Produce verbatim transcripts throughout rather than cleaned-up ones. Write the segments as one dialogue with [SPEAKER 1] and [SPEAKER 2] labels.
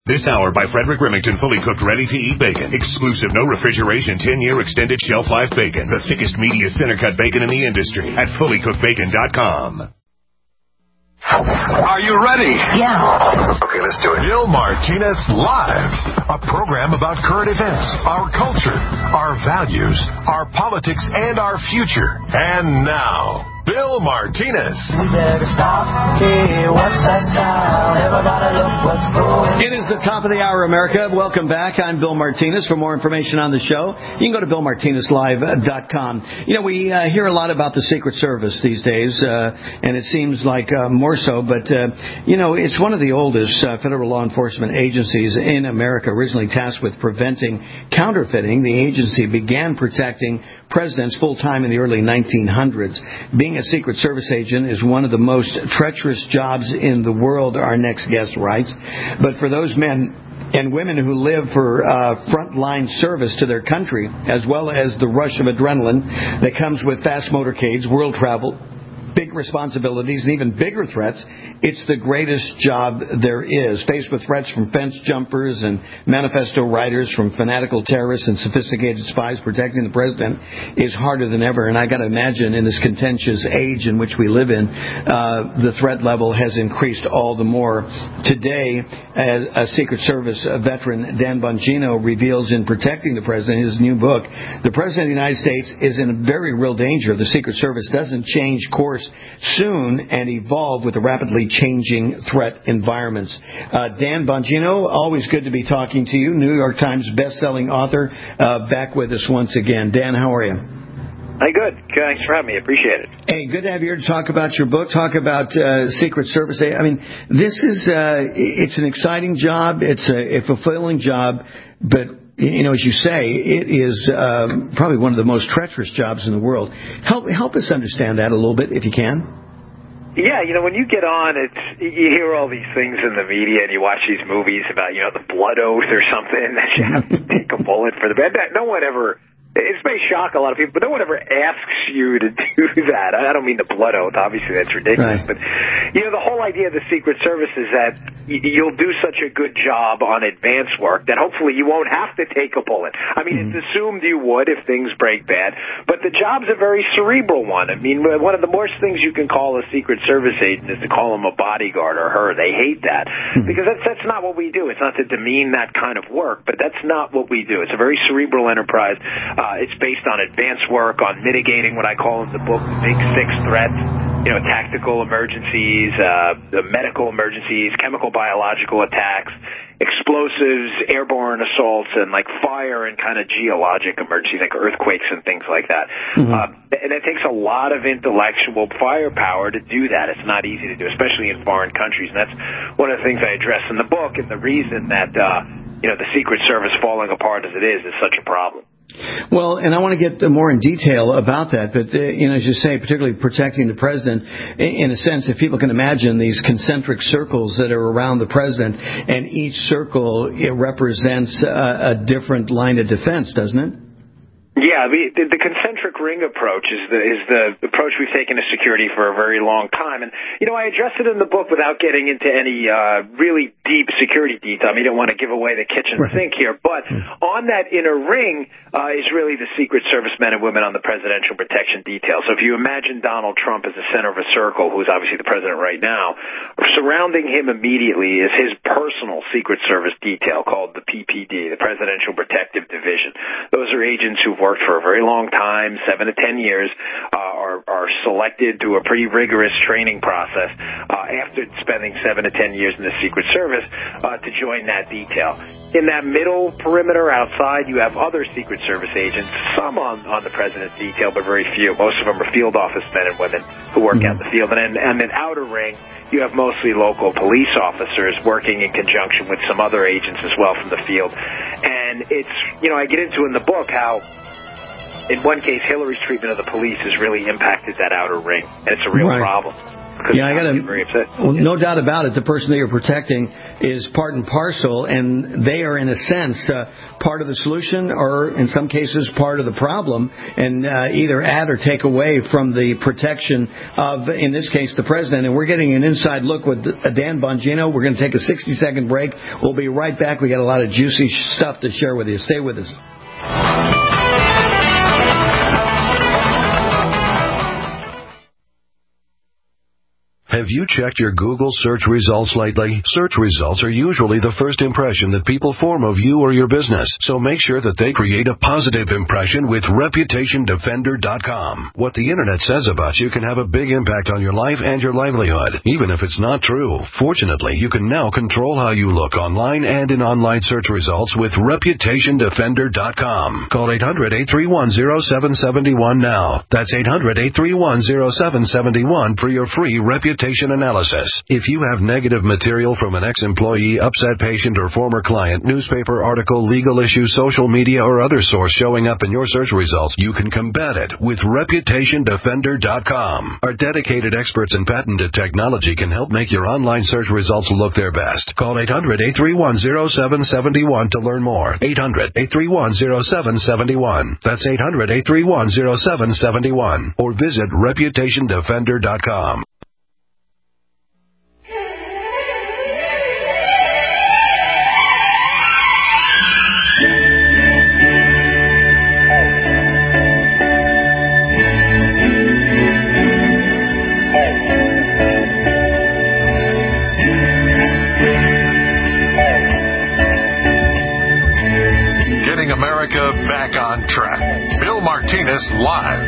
[SPEAKER 1] This hour by Frederick Remington, fully cooked, ready-to-eat bacon. Exclusive, no refrigeration, ten-year extended shelf life bacon. The thickest, meatiest center-cut bacon in the industry at fully cooked bacon dot com.
[SPEAKER 2] Are you ready?
[SPEAKER 3] Yeah.
[SPEAKER 2] Okay, let's do it. Bill Martinez Live, a program about current events, our culture, our values, our politics, and our future. And now, Bill Martinez.
[SPEAKER 4] We better stop. Hey, what's that sound? Everybody look what's going.
[SPEAKER 5] It is the top of the hour, America. Welcome back. I'm Bill Martinez. For more information on the show, you can go to bill martinez live dot com. You know, we uh, hear a lot about the Secret Service these days, uh, and it seems like uh, more so. But, uh, you know, it's one of the oldest uh, federal law enforcement agencies in America, originally tasked with preventing counterfeiting. The agency began protecting presidents full-time in the early nineteen hundreds. Being a Secret Service agent is one of the most treacherous jobs in the world, our next guest writes. But for those men and women who live for uh, frontline service to their country, as well as the rush of adrenaline that comes with fast motorcades, world travel, big responsibilities, and even bigger threats, it's the greatest job there is. Faced with threats from fence jumpers and manifesto writers, from fanatical terrorists and sophisticated spies, protecting the president is harder than ever. And I got to imagine in this contentious age in which we live in, uh, the threat level has increased all the more. Today, a, a Secret Service veteran, Dan Bongino, reveals in Protecting the President, his new book, the President of the United States is in very real danger. The Secret Service doesn't change course soon and evolve with the rapidly changing threat environments. Uh, Dan Bongino, always good to be talking to you. New York Times best-selling author, uh, back with us once again. Dan, how are you?
[SPEAKER 6] Hey, good. Thanks for having me. Appreciate it.
[SPEAKER 5] Hey, good to have you here to talk about your book, talk about uh, Secret Service. I mean, this is, uh, it's an exciting job. It's a, a fulfilling job, but you know, as you say, it is um, probably one of the most treacherous jobs in the world. Help help us understand that a little bit, if you can.
[SPEAKER 6] Yeah, you know, when you get on, it's you hear all these things in the media, and you watch these movies about, you know, the blood oath or something that you have to take a bullet for the bed. No one ever. It may shock a lot of people, but no one ever asks you to do that. I don't mean the blood oath. Obviously, that's ridiculous. Right. But, you know, the whole idea of the Secret Service is that you'll do such a good job on advance work that hopefully you won't have to take a bullet. I mean, mm-hmm. It's assumed you would if things break bad, but the job's a very cerebral one. I mean, one of the worst things you can call a Secret Service agent is to call him a bodyguard or her. They hate that mm-hmm. because that's, that's not what we do. It's not to demean that kind of work, but that's not what we do. It's a very cerebral enterprise. Uh, it's based on advanced work, on mitigating what I call in the book the big six threats, you know, tactical emergencies, uh, the medical emergencies, chemical biological attacks, explosives, airborne assaults, and like fire and kind of geologic emergencies like earthquakes and things like that. Mm-hmm. Uh, and it takes a lot of intellectual firepower to do that. It's not easy to do, especially in foreign countries. And that's one of the things I address in the book, and the reason that, uh, you know, the Secret Service falling apart as it is is such a problem.
[SPEAKER 5] Well, and I want to get more in detail about that, but, uh, you know, as you say, particularly protecting the president, in a sense, if people can imagine these concentric circles that are around the president, and each circle it represents a, a different line of defense, doesn't it?
[SPEAKER 6] Yeah, the, the, the concentric ring approach is the is the approach we've taken to security for a very long time. And, you know, I address it in the book without getting into any uh, really deep security detail. I mean, I don't want to give away the kitchen right. sink here. But on that inner ring uh, is really the Secret Service men and women on the Presidential Protection Detail. So if you imagine Donald Trump as the center of a circle, who's obviously the president right now, surrounding him immediately is his personal Secret Service detail called the P P D, the Presidential Protective Division. Those are agents who've worked for a very long time, seven to ten years, uh, are, are selected through a pretty rigorous training process uh, after spending seven to ten years in the Secret Service uh, to join that detail. In that middle perimeter outside, you have other Secret Service agents, some on, on the president's detail, but very few. Most of them are field office men and women who work mm-hmm. out in the field. And in, and in outer ring, you have mostly local police officers working in conjunction with some other agents as well from the field. And it's, you know, I get into in the book how in one case, Hillary's treatment of the police has really impacted that outer ring, and it's a real
[SPEAKER 5] right.
[SPEAKER 6] problem.
[SPEAKER 5] Yeah, I got to.
[SPEAKER 6] Very upset.
[SPEAKER 5] Well, no doubt about it. The person that you're protecting is part and parcel, and they are, in a sense, uh, part of the solution, or in some cases, part of the problem, and uh, either add or take away from the protection of, in this case, the president. And we're getting an inside look with Dan Bongino. We're going to take a sixty-second break. We'll be right back. We got a lot of juicy stuff to share with you. Stay with us.
[SPEAKER 2] Have you checked your Google search results lately? Search results are usually the first impression that people form of you or your business, so make sure that they create a positive impression with Reputation Defender dot com. What the Internet says about you can have a big impact on your life and your livelihood, even if it's not true. Fortunately, you can now control how you look online and in online search results with Reputation Defender dot com. Call eight hundred, eight three one, zero seven seven one now. That's eight hundred, eight three one, zero seven seven one for your free reputation analysis. If you have negative material from an ex-employee, upset patient, or former client, newspaper article, legal issue, social media, or other source showing up in your search results, you can combat it with Reputation Defender dot com. Our dedicated experts in patented technology can help make your online search results look their best. Call eight hundred, eight three one, zero seven seven one to learn more. eight hundred, eight three one, zero seven seven one. That's eight hundred, eight three one, zero seven seven one. Or visit Reputation Defender dot com. America back on track. Bill Martinez live.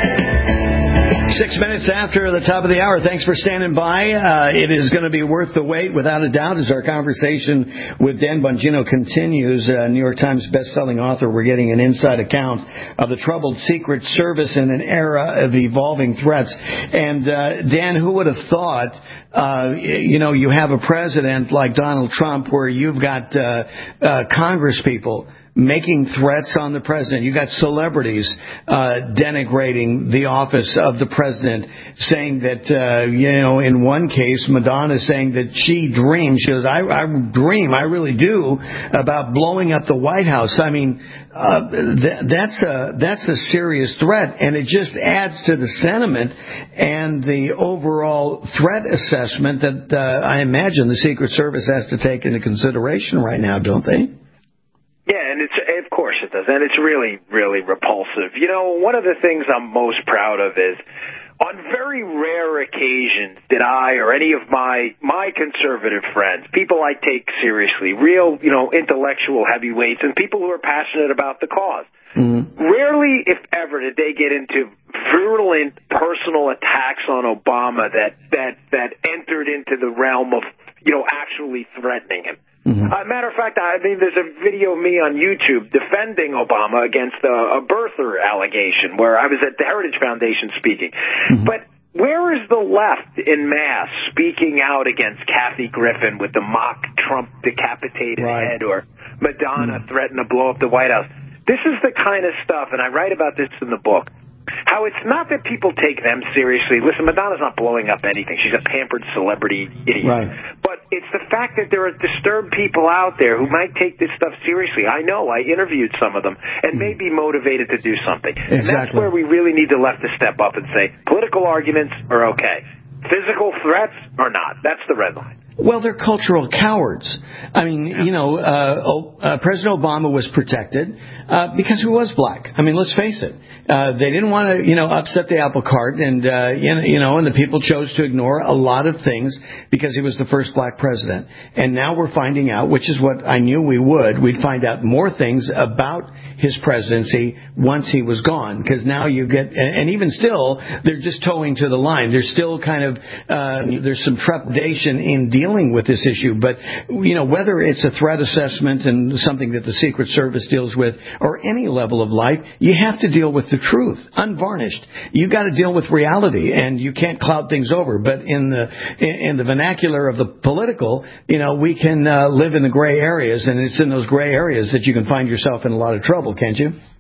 [SPEAKER 5] Six minutes after the top of the hour. Thanks for standing by. Uh, it is going to be worth the wait, without a doubt, as our conversation with Dan Bongino continues. Uh, New York Times best-selling author. We're getting an inside account of the troubled Secret Service in an era of evolving threats. And uh, Dan, who would have thought? Uh, you know, you have a president like Donald Trump, where you've got uh, uh, Congress people making threats on the president. You got celebrities uh, denigrating the office of the president, saying that, uh, you know, in one case, Madonna saying that she dreams, she goes, I, I dream, I really do, about blowing up the White House. I mean, uh, th- that's a that's a serious threat, and it just adds to the sentiment and the overall threat assessment that uh, I imagine the Secret Service has to take into consideration right now, don't they?
[SPEAKER 6] Yeah, and it's of course it does, and it's really, really repulsive. You know, one of the things I'm most proud of is, on very rare occasions did I or any of my my conservative friends, people I take seriously, real, you know, intellectual heavyweights, and people who are passionate about the cause. Mm-hmm. Rarely, if ever, did they get into virulent personal attacks on Obama that that that entered into the realm of, you know, actually threatening him. Mm-hmm. Uh, matter of fact, I mean, there's a video of me on YouTube defending Obama against a, a birther allegation where I was at the Heritage Foundation speaking. Mm-hmm. But where is the left in mass speaking out against Kathy Griffin with the mock Trump decapitated right. head, or Madonna mm-hmm. threatened to blow up the White House? This is the kind of stuff, and I write about this in the book, how it's not that people take them seriously. Listen, Madonna's not blowing up anything. She's a pampered celebrity idiot. Right. But it's the fact that there are disturbed people out there who might take this stuff seriously. I know. I interviewed some of them and may be motivated to do something. Exactly. And that's where we really need the left to step up and say, political arguments are okay. Physical threats are not. That's the red line.
[SPEAKER 5] Well, they're cultural cowards. I mean, you know, uh, uh, President Obama was protected uh, because he was black. I mean, let's face it. Uh, they didn't want to, you know, upset the apple cart, and uh, you know, and the people chose to ignore a lot of things because he was the first black president. And now we're finding out, which is what I knew we would. We'd find out more things about his presidency once he was gone, because now you get, and even still, they're just towing to the line. There's still kind of, uh, there's some trepidation in dealing with this issue. But, you know, whether it's a threat assessment and something that the Secret Service deals with, or any level of life, you have to deal with the truth, unvarnished. You got to deal with reality, and you can't cloud things over. But in the in the vernacular of the political, you know, we can uh, live in the gray areas, and it's in those gray areas that you can find yourself in a lot of trouble, can't you?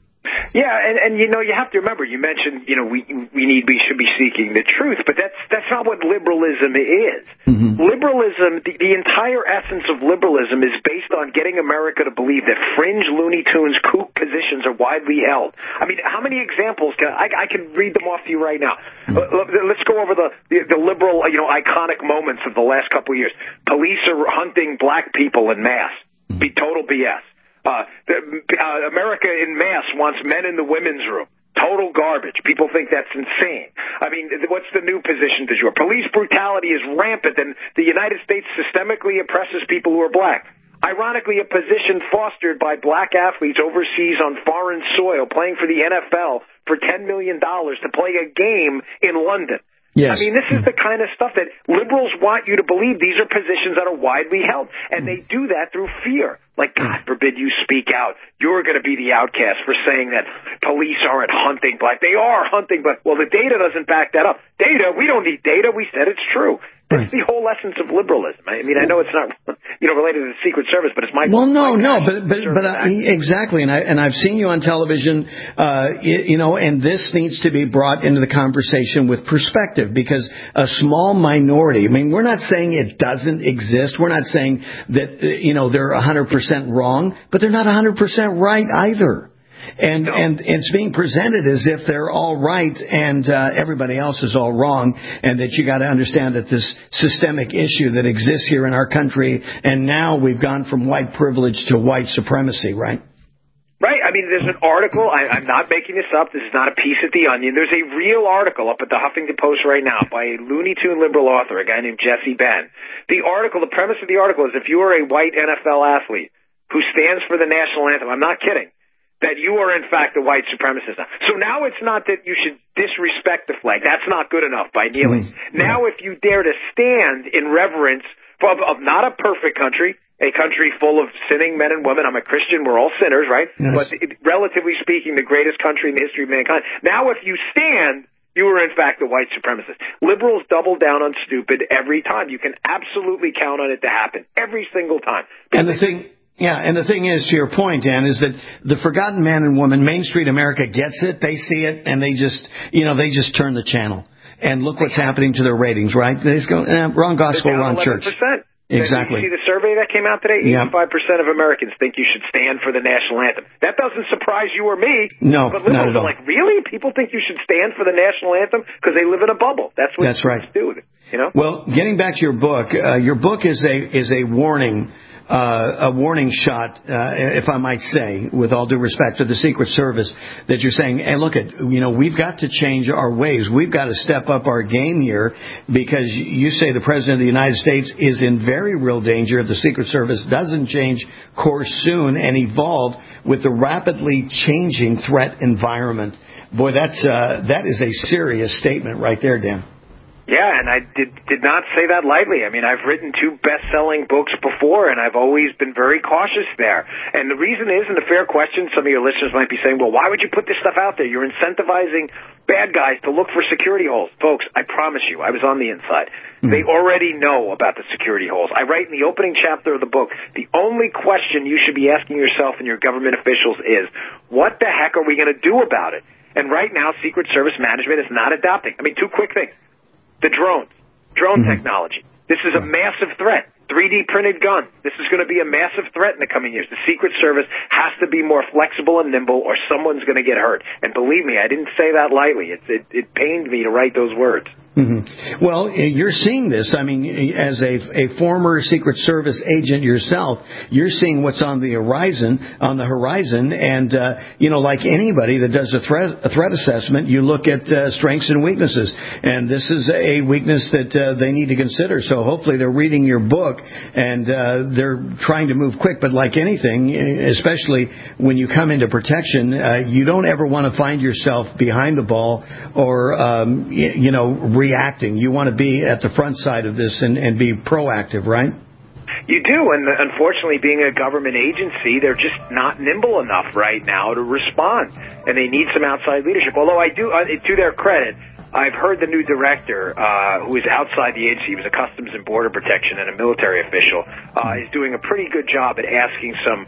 [SPEAKER 6] Yeah, and, and you know, you have to remember, you mentioned, you know, we we need, we should be seeking the truth, but that's that's not what liberalism is. Mm-hmm. Liberalism, the, the entire essence of liberalism is based on getting America to believe that fringe Looney Tunes kook positions are widely held. I mean, how many examples can I, I can read them off to you right now? Mm-hmm. Let's go over the, the the liberal, you know, iconic moments of the last couple of years. Police are hunting black people en masse. Be total B S. Uh, the, uh, America in mass wants men in the women's room. Total garbage. People think that's insane. I mean, what's the new position du jour? Police brutality is rampant, and the United States systemically oppresses people who are black. Ironically, a position fostered by black athletes overseas on foreign soil, playing for the N F L for ten million dollars to play a game in London. Yes. I mean, this is the kind of stuff that liberals want you to believe. These are positions that are widely held, and they do that through fear. Like, God forbid you speak out. You're going to be the outcast for saying that police aren't hunting black. They are hunting black. Well, the data doesn't back that up. Data, we don't need data. We said it's true. That's the whole essence of liberalism. I mean, I know it's not, you know, related to the Secret Service, but it's my
[SPEAKER 5] well, no,
[SPEAKER 6] my
[SPEAKER 5] no, but but but uh, exactly, and I and I've seen you on television, uh, you, you know, and this needs to be brought into the conversation with perspective, because a small minority. I mean, we're not saying it doesn't exist. We're not saying that uh, you know they're one hundred percent wrong, but they're not one hundred percent right either. And, no. and it's being presented as if they're all right and uh, everybody else is all wrong, and that you got to understand that this systemic issue that exists here in our country, and now we've gone from white privilege to white supremacy, right?
[SPEAKER 6] Right. I mean, there's an article. I, I'm not making this up. This is not a piece at the Onion. There's a real article up at the Huffington Post right now by a Looney Tune liberal author, a guy named Jesse Ben. The article, the premise of the article is, if you are a white N F L athlete who stands for the national anthem, I'm not kidding, that you are, in fact, a white supremacist. So now it's not that you should disrespect the flag. That's not good enough by kneeling. Mm-hmm. Now if you dare to stand in reverence of, of not a perfect country, a country full of sinning men and women. I'm a Christian. We're all sinners, right? Yes. But it, relatively speaking, the greatest country in the history of mankind. Now if you stand, you are, in fact, a white supremacist. Liberals double down on stupid every time. You can absolutely count on it to happen every single time.
[SPEAKER 5] And the thing... Yeah, and the thing is, to your point, Dan, is that the forgotten man and woman, Main Street America gets it, they see it, and they just, you know, they just turn the channel. And look what's happening to their ratings, right? They just go, eh, wrong gospel, wrong church. Exactly.
[SPEAKER 6] You see the survey that came out today? eighty-five percent of Americans think you should stand for the national anthem. That doesn't surprise you or me.
[SPEAKER 5] No,
[SPEAKER 6] but liberals
[SPEAKER 5] not at all.
[SPEAKER 6] are like, really? People think you should stand for the national anthem? Because they live in a bubble. That's what
[SPEAKER 5] That's right.
[SPEAKER 6] do. You know?
[SPEAKER 5] Well, getting back to your book, uh, your book is a is a warning. Uh, a warning shot, uh, if I might say, with all due respect to the Secret Service, that you're saying, hey, look, at, you know, we've got to change our ways. We've got to step up our game here, because you say the President of the United States is in very real danger if the Secret Service doesn't change course soon and evolve with the rapidly changing threat environment. Boy, that's uh, that is a serious statement right there, Dan.
[SPEAKER 6] Yeah, and I did did not say that lightly. I mean, I've written two best-selling books before, and I've always been very cautious there. And the reason is, and a fair question, some of your listeners might be saying, well, why would you put this stuff out there? You're incentivizing bad guys to look for security holes. Folks, I promise you, I was on the inside. Mm-hmm. They already know about the security holes. I write in the opening chapter of the book, the only question you should be asking yourself and your government officials is, what the heck are we going to do about it? And right now, Secret Service management is not adopting. I mean, two quick things. The drones, drone mm-hmm. technology. This is a massive threat. three D printed guns. This is going to be a massive threat in the coming years. The Secret Service has to be more flexible and nimble, or someone's going to get hurt. And believe me, I didn't say that lightly. It, it, it pained me to write those words.
[SPEAKER 5] Mm-hmm. Well, you're seeing this. I mean, as a, a former Secret Service agent yourself, you're seeing what's on the horizon, on the horizon. And, uh, you know, like anybody that does a threat, a threat assessment, you look at uh, strengths and weaknesses. And this is a weakness that uh, they need to consider. So hopefully they're reading your book and uh, they're trying to move quick. But like anything, especially when you come into protection, uh, you don't ever want to find yourself behind the ball or, um, you, you know, re- reacting. You want to be at the front side of this and, and be proactive, right?
[SPEAKER 6] You do, and unfortunately, being a government agency, they're just not nimble enough right now to respond, and they need some outside leadership. Although I do, uh, to their credit, I've heard the new director, uh, who is outside the agency, he was a Customs and Border Protection and a military official, uh, is doing a pretty good job at asking some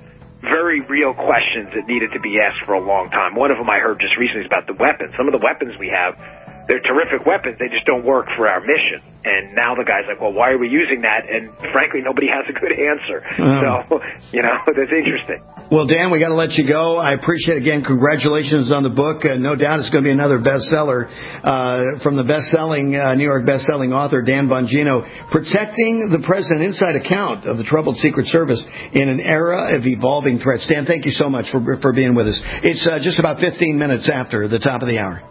[SPEAKER 6] very real questions that needed to be asked for a long time. One of them I heard just recently is about the weapons. Some of the weapons we have, they're terrific weapons. They just don't work for our mission. And now the guy's like, well, why are we using that? And frankly, nobody has a good answer. Um, so, you know, that's interesting.
[SPEAKER 5] Well, Dan, we got to let you go. I appreciate it again. Congratulations on the book. Uh, no doubt it's going to be another bestseller uh, from the best-selling uh, New York best-selling author Dan Bongino, Protecting the President: Inside Account of the Troubled Secret Service in an Era of Evolving Threats. Dan, thank you so much for for being with us. It's uh, just about fifteen minutes after the top of the hour.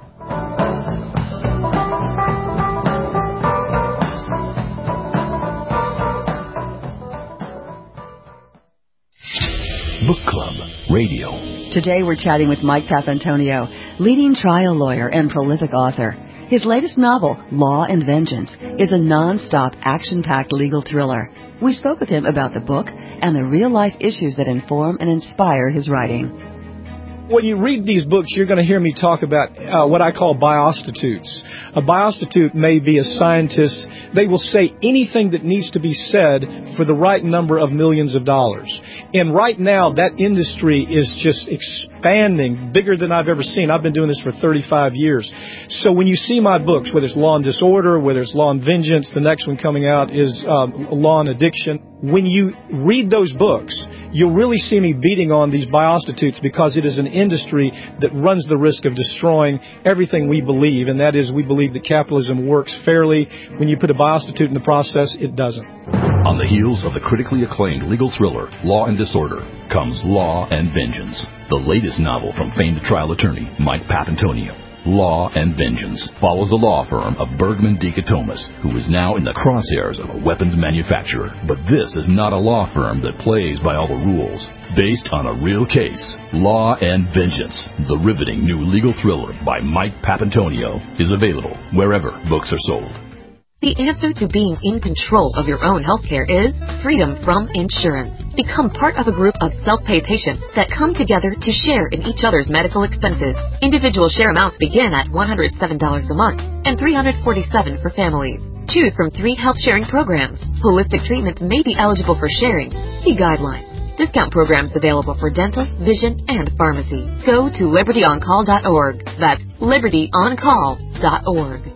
[SPEAKER 3] Book Club Radio.
[SPEAKER 7] Today we're chatting with Mike Papantonio, leading trial lawyer and prolific author. His latest novel, Law and Vengeance, is a non-stop, action-packed legal thriller. We spoke with him about the book and the real-life issues that inform and inspire his writing.
[SPEAKER 8] When you read these books, you're going to hear me talk about uh, what I call biostitutes. A biostitute may be a scientist. They will say anything that needs to be said for the right number of millions of dollars. And right now, that industry is just expanding, bigger than I've ever seen. I've been doing this for thirty-five years. So when you see my books, whether it's Law and Disorder, whether it's Law and Vengeance, the next one coming out is um, Law and Addiction. When you read those books, you'll really see me beating on these biostitutes because it is an industry that runs the risk of destroying everything we believe, and that is we believe that capitalism works fairly. When you put a biostitute in the process, it doesn't.
[SPEAKER 3] On the heels of the critically acclaimed legal thriller, Law and Disorder, comes Law and Vengeance, the latest novel from famed trial attorney Mike Papantonio. Law and Vengeance follows the law firm of Bergman Dichotomus, who is now in the crosshairs of a weapons manufacturer. But this is not a law firm that plays by all the rules. Based on a real case, Law and Vengeance, the riveting new legal thriller by Mike Papantonio, is available wherever books are sold.
[SPEAKER 9] The answer to being in control of your own healthcare is freedom from insurance. Become part of a group of self-pay patients that come together to share in each other's medical expenses. Individual share amounts begin at one hundred seven dollars a month and three hundred forty-seven dollars for families. Choose from three health-sharing programs. Holistic treatments may be eligible for sharing. See guidelines. Discount programs available for dental, vision, and pharmacy. Go to liberty on call dot org. That's liberty on call dot org.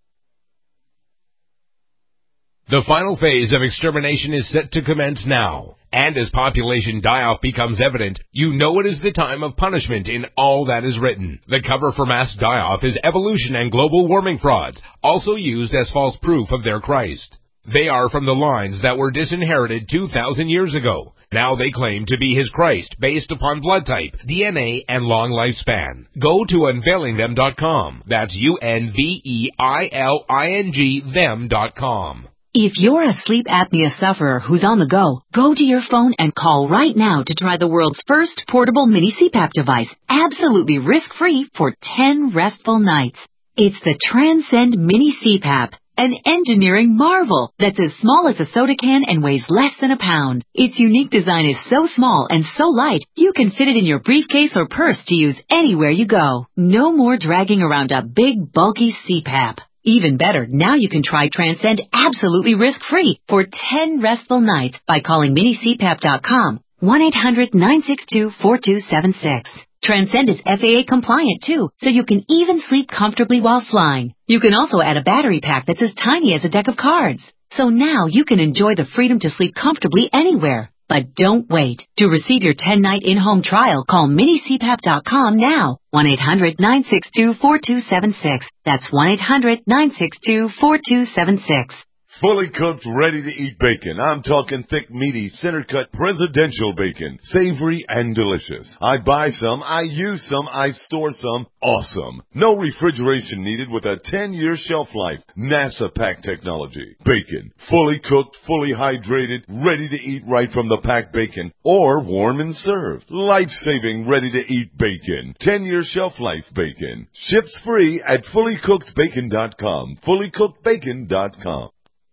[SPEAKER 10] The final phase of extermination is set to commence now. And as population die-off becomes evident, you know it is the time of punishment in all that is written. The cover for mass die-off is evolution and global warming frauds, also used as false proof of their Christ. They are from the lines that were disinherited two thousand years ago. Now they claim to be his Christ based upon blood type, D N A, and long lifespan. Go to unveiling them dot com. That's U N V E I L I N G them dot com.
[SPEAKER 11] If you're a sleep apnea sufferer who's on the go, go to your phone and call right now to try the world's first portable mini C PAP device, absolutely risk-free for ten restful nights. It's the Transcend Mini C PAP, an engineering marvel that's as small as a soda can and weighs less than a pound. Its unique design is so small and so light, you can fit it in your briefcase or purse to use anywhere you go. No more dragging around a big, bulky C PAP. Even better, now you can try Transcend absolutely risk-free for ten restful nights by calling mini c pap dot com, one eight hundred nine six two four two seven six. Transcend is F A A compliant too, so you can even sleep comfortably while flying. You can also add a battery pack that's as tiny as a deck of cards. So now you can enjoy the freedom to sleep comfortably anywhere. But don't wait. To receive your ten-night in-home trial, call mini c pap dot com now. one eight hundred nine six two four two seven six. That's one eight hundred nine six two four two seven six.
[SPEAKER 12] Fully cooked, ready-to-eat bacon. I'm talking thick, meaty, center-cut presidential bacon. Savory and delicious. I buy some, I use some, I store some. Awesome. No refrigeration needed with a ten-year shelf life. NASA pack technology. Bacon. Fully cooked, fully hydrated, ready to eat right from the packed bacon. Or warm and served. Life-saving, ready-to-eat bacon. ten-year shelf life bacon. Ships free at fully cooked bacon dot com. fully cooked bacon dot com.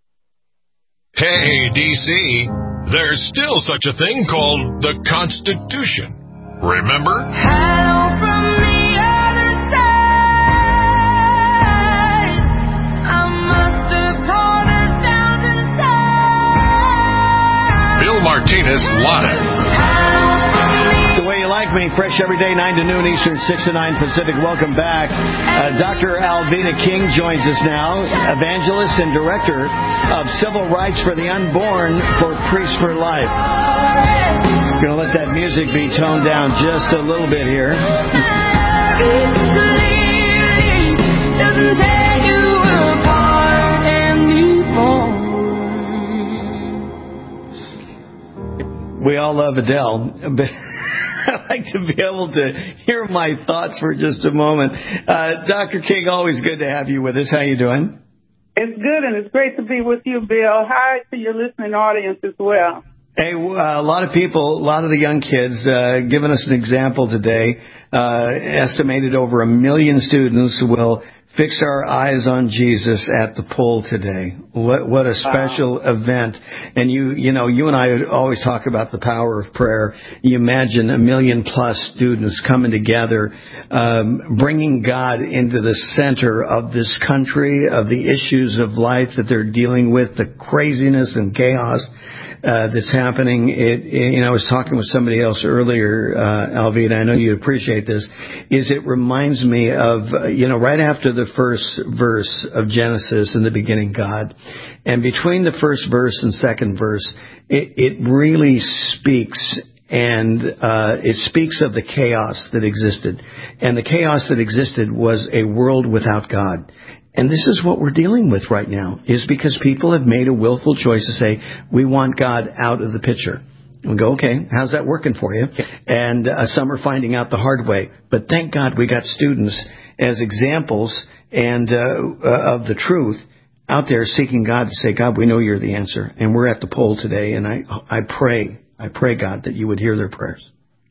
[SPEAKER 2] Hey, D C, there's still such a thing called the Constitution. Remember?
[SPEAKER 4] Hello from the other side. I must have called a thousand times.
[SPEAKER 2] Bill Martinez live.
[SPEAKER 4] Hello from
[SPEAKER 5] with me, fresh every day, nine to noon Eastern, six to nine Pacific. Welcome back. Uh, Doctor Alveda King joins us now, evangelist and director of Civil Rights for the Unborn for Priests for Life. We're going to let that music be toned down just a little bit here. We all love Adele, but I'd like to be able to hear my thoughts for just a moment. Uh, Doctor King, always good to have you with us. How you doing?
[SPEAKER 13] It's good, and it's great to be with you, Bill. Hi to your listening audience as well.
[SPEAKER 5] Hey, uh, a lot of people, a lot of the young kids, uh, giving us an example today. Uh, estimated over a million students will fix our eyes on Jesus at the poll today. What, what a special wow. event. And you, you know, you and I always talk about the power of prayer. You imagine a million plus students coming together, um, bringing God into the center of this country, of the issues of life that they're dealing with, the craziness and chaos Uh, that's happening. It, it, you know, I was talking with somebody else earlier, uh, Alveda, I know you appreciate this, is it reminds me of, uh, you know, right after the first verse of Genesis, in the beginning, God, and between the first verse and second verse, it, it really speaks and uh, it speaks of the chaos that existed. And the chaos that existed was a world without God. And this is what we're dealing with right now, is because people have made a willful choice to say, we want God out of the picture. And we go, okay, how's that working for you? And uh, some are finding out the hard way. But thank God we got students as examples and uh, uh, of the truth out there seeking God to say, God, we know you're the answer. And we're at the poll today, and I, I pray, I pray, God, that you would hear their prayers.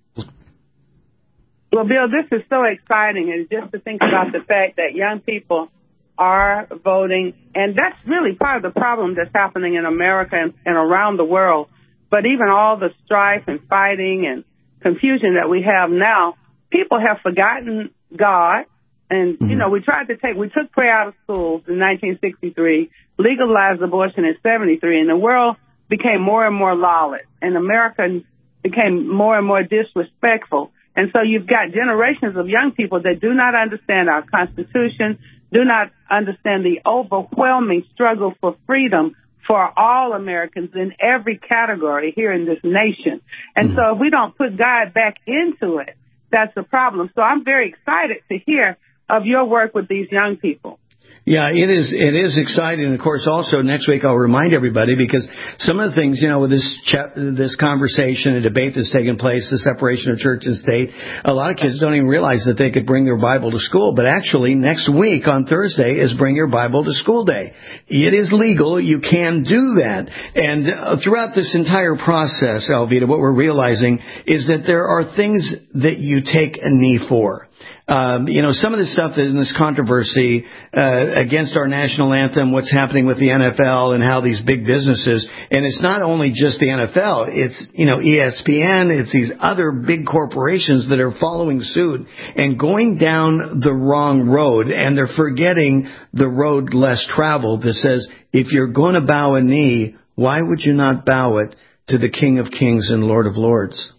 [SPEAKER 13] Well, Bill, this is so exciting, and just to think about the fact that young people are voting, and that's really part of the problem that's happening in America and, and around the world. But even all the strife and fighting and confusion that we have now, people have forgotten God. And, mm-hmm. you know, we tried to take, we took prayer out of schools in nineteen sixty-three, legalized abortion in seventy-three, and the world became more and more lawless, and America became more and more disrespectful. And so you've got generations of young people that do not understand our Constitution, do not understand the overwhelming struggle for freedom for all Americans in every category here in this nation. And mm-hmm. so if we don't put God back into it, that's a problem. So I'm very excited to hear of your work with these young people.
[SPEAKER 5] Yeah, it is. It is exciting. And of course, also next week I'll remind everybody, because some of the things, you know, with this chat, this conversation and debate that's taking place, the separation of church and state, a lot of kids don't even realize that they could bring their Bible to school. But actually, next week on Thursday is Bring Your Bible to School Day. It is legal. You can do that. And uh, throughout this entire process, Alveda, what we're realizing is that there are things that you take a knee for. Um, you know, some of the stuff in this controversy uh, against our national anthem, what's happening with the N F L and how these big businesses, and it's not only just the N F L, it's, you know, E S P N, it's these other big corporations that are following suit and going down the wrong road, and they're forgetting the road less traveled that says, if you're going to bow a knee, why would you not bow it to the King of Kings and Lord of Lords?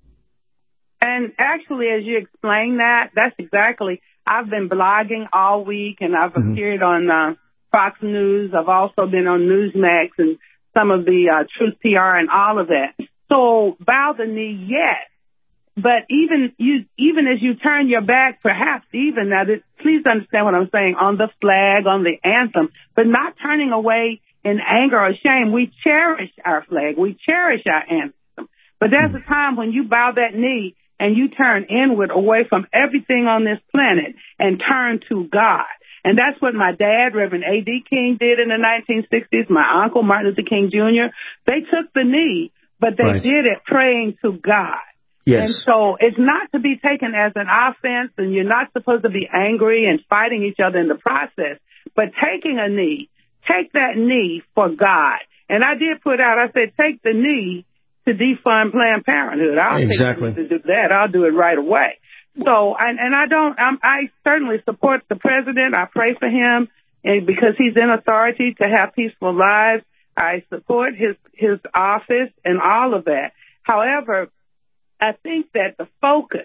[SPEAKER 13] And actually, as you explain that, that's exactly, I've been blogging all week, and I've mm-hmm. appeared on uh, Fox News. I've also been on Newsmax and some of the uh, Truth P R and all of that. So bow the knee, yes. But even you, even as you turn your back, perhaps even, now this, please understand what I'm saying, on the flag, on the anthem, but not turning away in anger or shame. We cherish our flag. We cherish our anthem. But there's mm-hmm. a time when you bow that knee and you turn inward, away from everything on this planet, and turn to God. And that's what my dad, Reverend A D King, did in the nineteen sixties, my uncle, Martin Luther King Junior They took the knee, but they right. did it praying to God.
[SPEAKER 5] Yes.
[SPEAKER 13] And so it's not to be taken as an offense, and you're not supposed to be angry and fighting each other in the process. But taking a knee, take that knee for God. And I did put out, I said, take the knee to defund Planned Parenthood. I'll
[SPEAKER 5] exactly.
[SPEAKER 13] take to do that. I'll do it right away. So, and, and I don't, I'm, I certainly support the president. I pray for him, and because he's in authority to have peaceful lives. I support his, his office and all of that. However, I think that the focus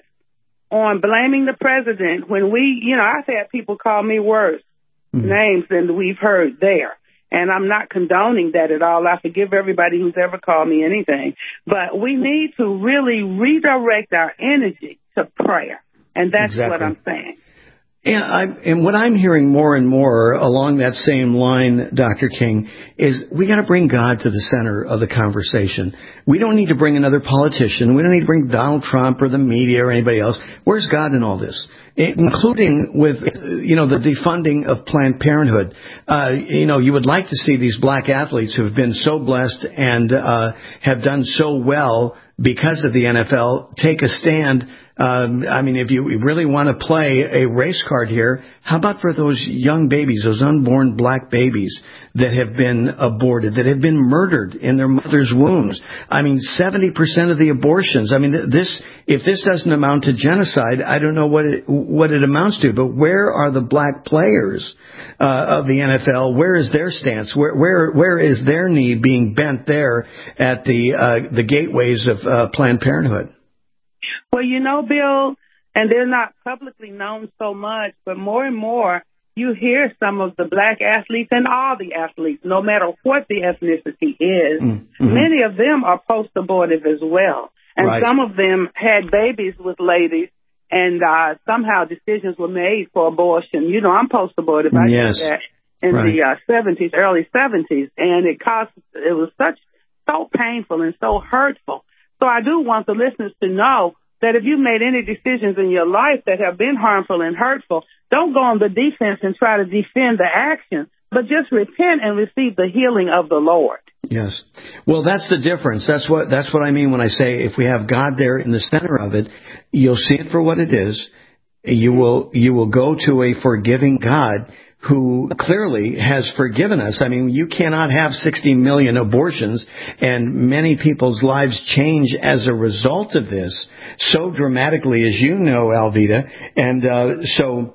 [SPEAKER 13] on blaming the president when we, you know, I've had people call me worse mm-hmm. names than we've heard there. And I'm not condoning that at all. I forgive everybody who's ever called me anything. But we need to really redirect our energy to prayer. And that's exactly what I'm saying.
[SPEAKER 5] And, I, and what I'm hearing more and more along that same line, Doctor King, is we got to bring God to the center of the conversation. We don't need to bring another politician. We don't need to bring Donald Trump or the media or anybody else. Where's God in all this? Including with, you know, the defunding of Planned Parenthood. Uh, you know, you would like to see these black athletes who have been so blessed and uh, have done so well because of the N F L take a stand. Um, I mean, if you really want to play a race card here, how about for those young babies, those unborn black babies that have been aborted, that have been murdered in their mother's wombs? I mean, seventy percent of the abortions. I mean, this, if this doesn't amount to genocide, I don't know what it, what it amounts to. But where are the black players uh, of the N F L? Where is their stance? Where, where, where is their knee being bent there at the uh, the gateways of uh, Planned Parenthood?
[SPEAKER 13] Well, you know, Bill, and they're not publicly known so much, but more and more you hear some of the black athletes and all the athletes, no matter what the ethnicity is, mm-hmm. many of them are post-abortive as well. And right. some of them had babies with ladies, and uh, somehow decisions were made for abortion. You know, I'm post-abortive. I
[SPEAKER 5] yes.
[SPEAKER 13] did that in right. the uh, seventies, early seventies, and it caused, it was such, so painful and so hurtful. So I do want the listeners to know that if you've made any decisions in your life that have been harmful and hurtful, don't go on the defense and try to defend the action, but just repent and receive the healing of the Lord.
[SPEAKER 5] Yes. Well, that's the difference. That's what that's what I mean when I say if we have God there in the center of it, you'll see it for what it is. You will you will go to a forgiving God who clearly has forgiven us. I mean, you cannot have sixty million abortions and many people's lives change as a result of this so dramatically, as you know, Alveda. And uh, so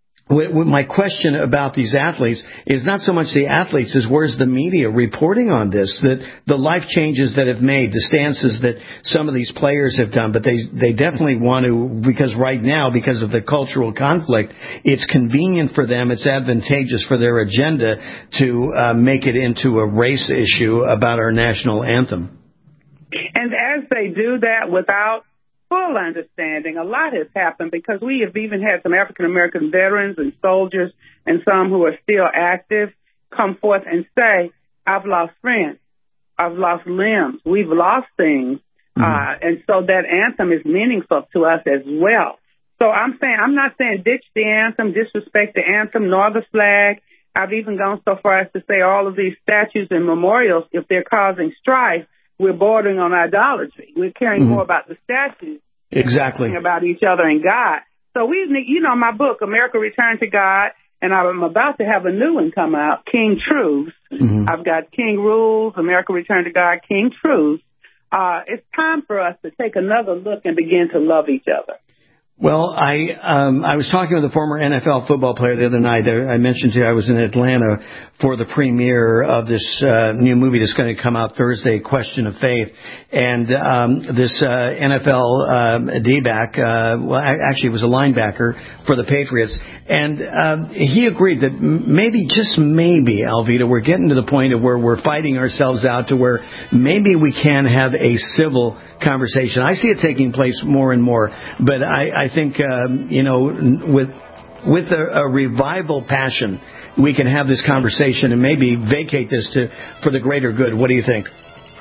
[SPEAKER 5] my question about these athletes is not so much the athletes as where's the media reporting on this, that the life changes that have made, the stances that some of these players have done, but they, they definitely want to, because right now, because of the cultural conflict, it's convenient for them, it's advantageous for their agenda to uh, make it into a race issue about our national anthem.
[SPEAKER 13] And as they do that without full understanding, a lot has happened because we have even had some African-American veterans and soldiers and some who are still active come forth and say, I've lost friends, I've lost limbs, we've lost things. Mm-hmm. Uh, and so that anthem is meaningful to us as well. So I'm saying, I'm not saying ditch the anthem, disrespect the anthem, nor the flag. I've even gone so far as to say all of these statues and memorials, if they're causing strife, we're bordering on idolatry. We're caring mm-hmm. more about the statues.
[SPEAKER 5] Exactly.
[SPEAKER 13] About each other and God. So we, you know, my book, America Return to God, and I'm about to have a new one come out, King Truths. Mm-hmm. I've got King Rules, America Return to God, King Truths. Uh, it's time for us to take another look and begin to love each other.
[SPEAKER 5] Well, I um, I was talking with a former N F L football player the other night. I mentioned to you I was in Atlanta for the premiere of this uh, new movie that's going to come out Thursday, Question of Faith. And um, this uh, N F L um, D-back, uh, well, actually it was a linebacker for the Patriots. And uh, he agreed that maybe, just maybe, Alveda, we're getting to the point of where we're fighting ourselves out to where maybe we can have a civil conversation. I see it taking place more and more, but I, I think, um, you know, with with a, a revival passion, we can have this conversation and maybe vacate this to for the greater good. What do you think?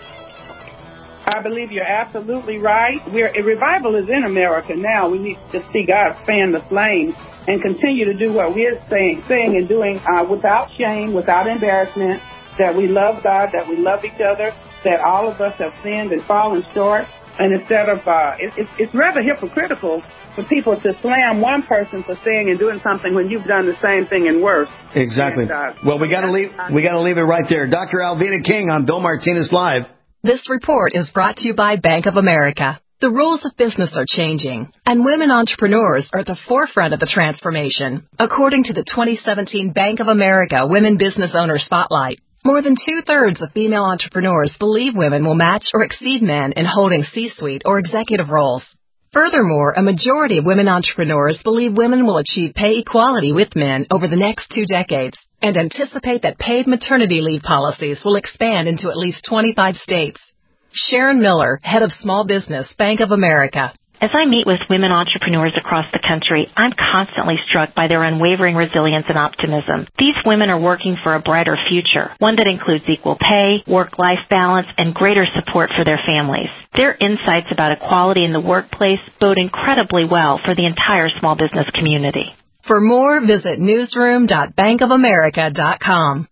[SPEAKER 13] I believe you're absolutely right. We're, a revival is in America now. We need to see God fan the flames and continue to do what we're saying, saying and doing uh, without shame, without embarrassment, that we love God, that we love each other, that all of us have sinned and fallen short. And instead of, uh, it, it, it's rather hypocritical for people to slam one person for saying and doing something when you've done the same thing and worse.
[SPEAKER 5] Exactly. And, uh, well, we got to leave. We got to leave it right there. Doctor Alveda King on Bill Martinez Live.
[SPEAKER 14] This report is brought to you by Bank of America. The rules of business are changing, and women entrepreneurs are at the forefront of the transformation. According to the twenty seventeen Bank of America Women Business Owner Spotlight, More than two-thirds of female entrepreneurs believe women will match or exceed men in holding C-suite or executive roles. Furthermore, a majority of women entrepreneurs believe women will achieve pay equality with men over the next two decades and anticipate that paid maternity leave policies will expand into at least twenty-five states. Sharon Miller, head of small business, Bank of America.
[SPEAKER 15] As I meet with women entrepreneurs across the country, I'm constantly struck by their unwavering resilience and optimism. These women are working for a brighter future, one that includes equal pay, work-life balance, and greater support for their families. Their insights about equality in the workplace bode incredibly well for the entire small business community.
[SPEAKER 14] For more, visit newsroom dot bank of america dot com.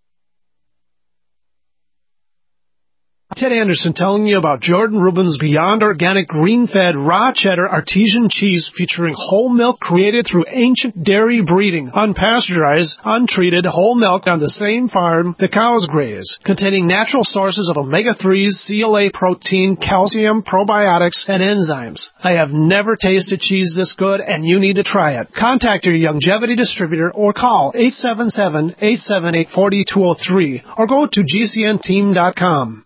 [SPEAKER 16] Ted Anderson telling you about Jordan Rubin's Beyond Organic Green-Fed Raw Cheddar Artesian Cheese featuring whole milk created through ancient dairy breeding, unpasteurized, untreated whole milk on the same farm the cows graze, containing natural sources of omega threes, C L A protein, calcium, probiotics, and enzymes. I have never tasted cheese this good, and you need to try it. Contact your Youngevity distributor or call eight seven seven, eight seven eight, four two zero three or go to G C N team dot com.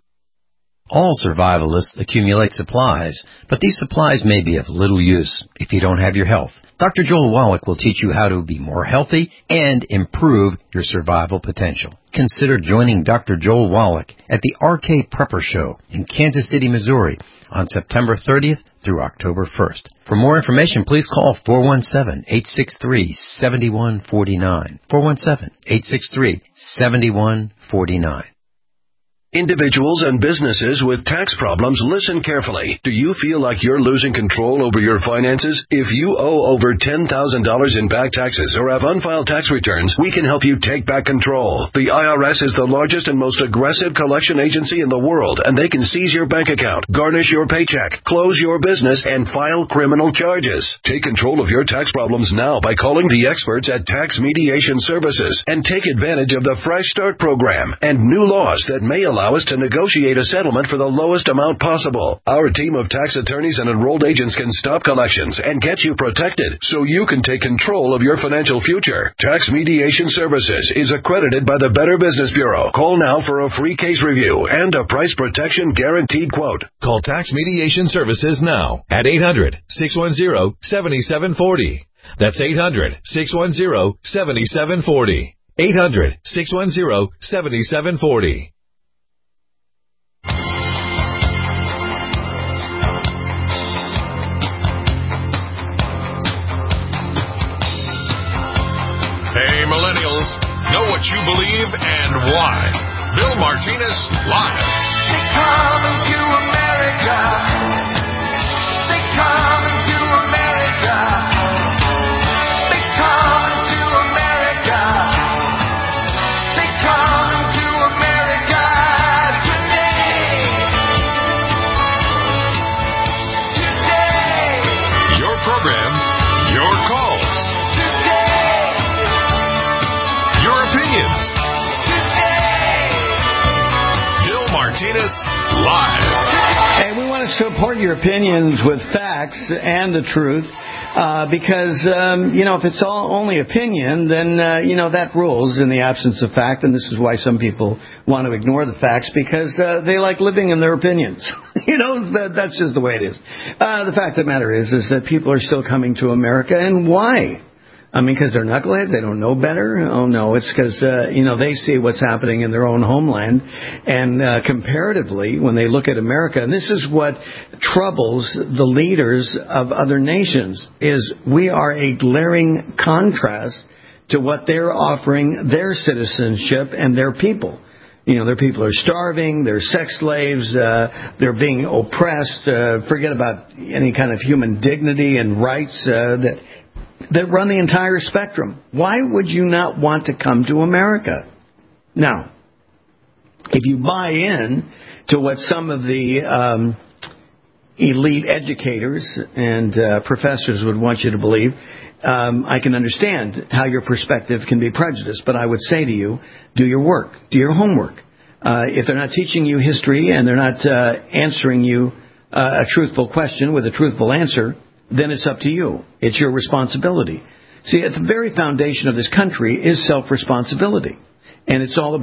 [SPEAKER 17] All survivalists accumulate supplies, but these supplies may be of little use if you don't have your health. Doctor Joel Wallach will teach you how to be more healthy and improve your survival potential. Consider joining Doctor Joel Wallach at the R K Prepper Show in Kansas City, Missouri on September thirtieth through October first. For more information, please call four one seven, eight six three, seven one four nine, four one seven, eight six three, seven one four nine.
[SPEAKER 18] Individuals and businesses with tax problems, listen carefully. Do you feel like you're losing control over your finances? If you owe over ten thousand dollars in back taxes or have unfiled tax returns, we can help you take back control. The I R S is the largest and most aggressive collection agency in the world, and they can seize your bank account, garnish your paycheck, close your business, and file criminal charges. Take control of your tax problems now by calling the experts at Tax Mediation Services and take advantage of the Fresh Start program and new laws that may allow us to negotiate a settlement for the lowest amount possible. Our team of tax attorneys and enrolled agents can stop collections and get you protected so you can take control of your financial future. Tax Mediation Services is accredited by the Better Business Bureau. Call now for a free case review and a price protection guaranteed quote.
[SPEAKER 2] Call Tax Mediation Services now at eight hundred, six one zero, seven seven four zero. That's eight hundred, six one zero, seven seven four zero. eight hundred, six one zero, seven seven four zero. Hey, millennials, know what you believe and why. Bill Martinez, live.
[SPEAKER 4] They coming to America. They coming to America. They coming to America. They coming to America today. Today.
[SPEAKER 2] Your program, your calls. Opinions. Bill Martinez, live.
[SPEAKER 5] Hey, we want to support your opinions with facts and the truth. Uh, because, um, you know, if it's all only opinion, then, uh, you know, that rules in the absence of fact. And this is why some people want to ignore the facts, because uh, they like living in their opinions. you know, that, that's just the way it is. Uh, the fact of the matter is, is that people are still coming to America. And why? I mean, because they're knuckleheads, they don't know better? Oh, no, it's because, uh, you know, they see what's happening in their own homeland. And uh, comparatively, when they look at America, and this is what troubles the leaders of other nations, is we are a glaring contrast to what they're offering their citizenship and their people. You know, their people are starving, they're sex slaves, uh, they're being oppressed, uh, forget about any kind of human dignity and rights uh, that... that run the entire spectrum. Why would you not want to come to America? Now, if you buy in to what some of the um, elite educators and uh, professors would want you to believe, um, I can understand how your perspective can be prejudiced. But I would say to you, do your work, do your homework. Uh, if they're not teaching you history and they're not uh, answering you uh, a truthful question with a truthful answer, then it's up to you. It's your responsibility. See, at the very foundation of this country is self-responsibility. And it's all about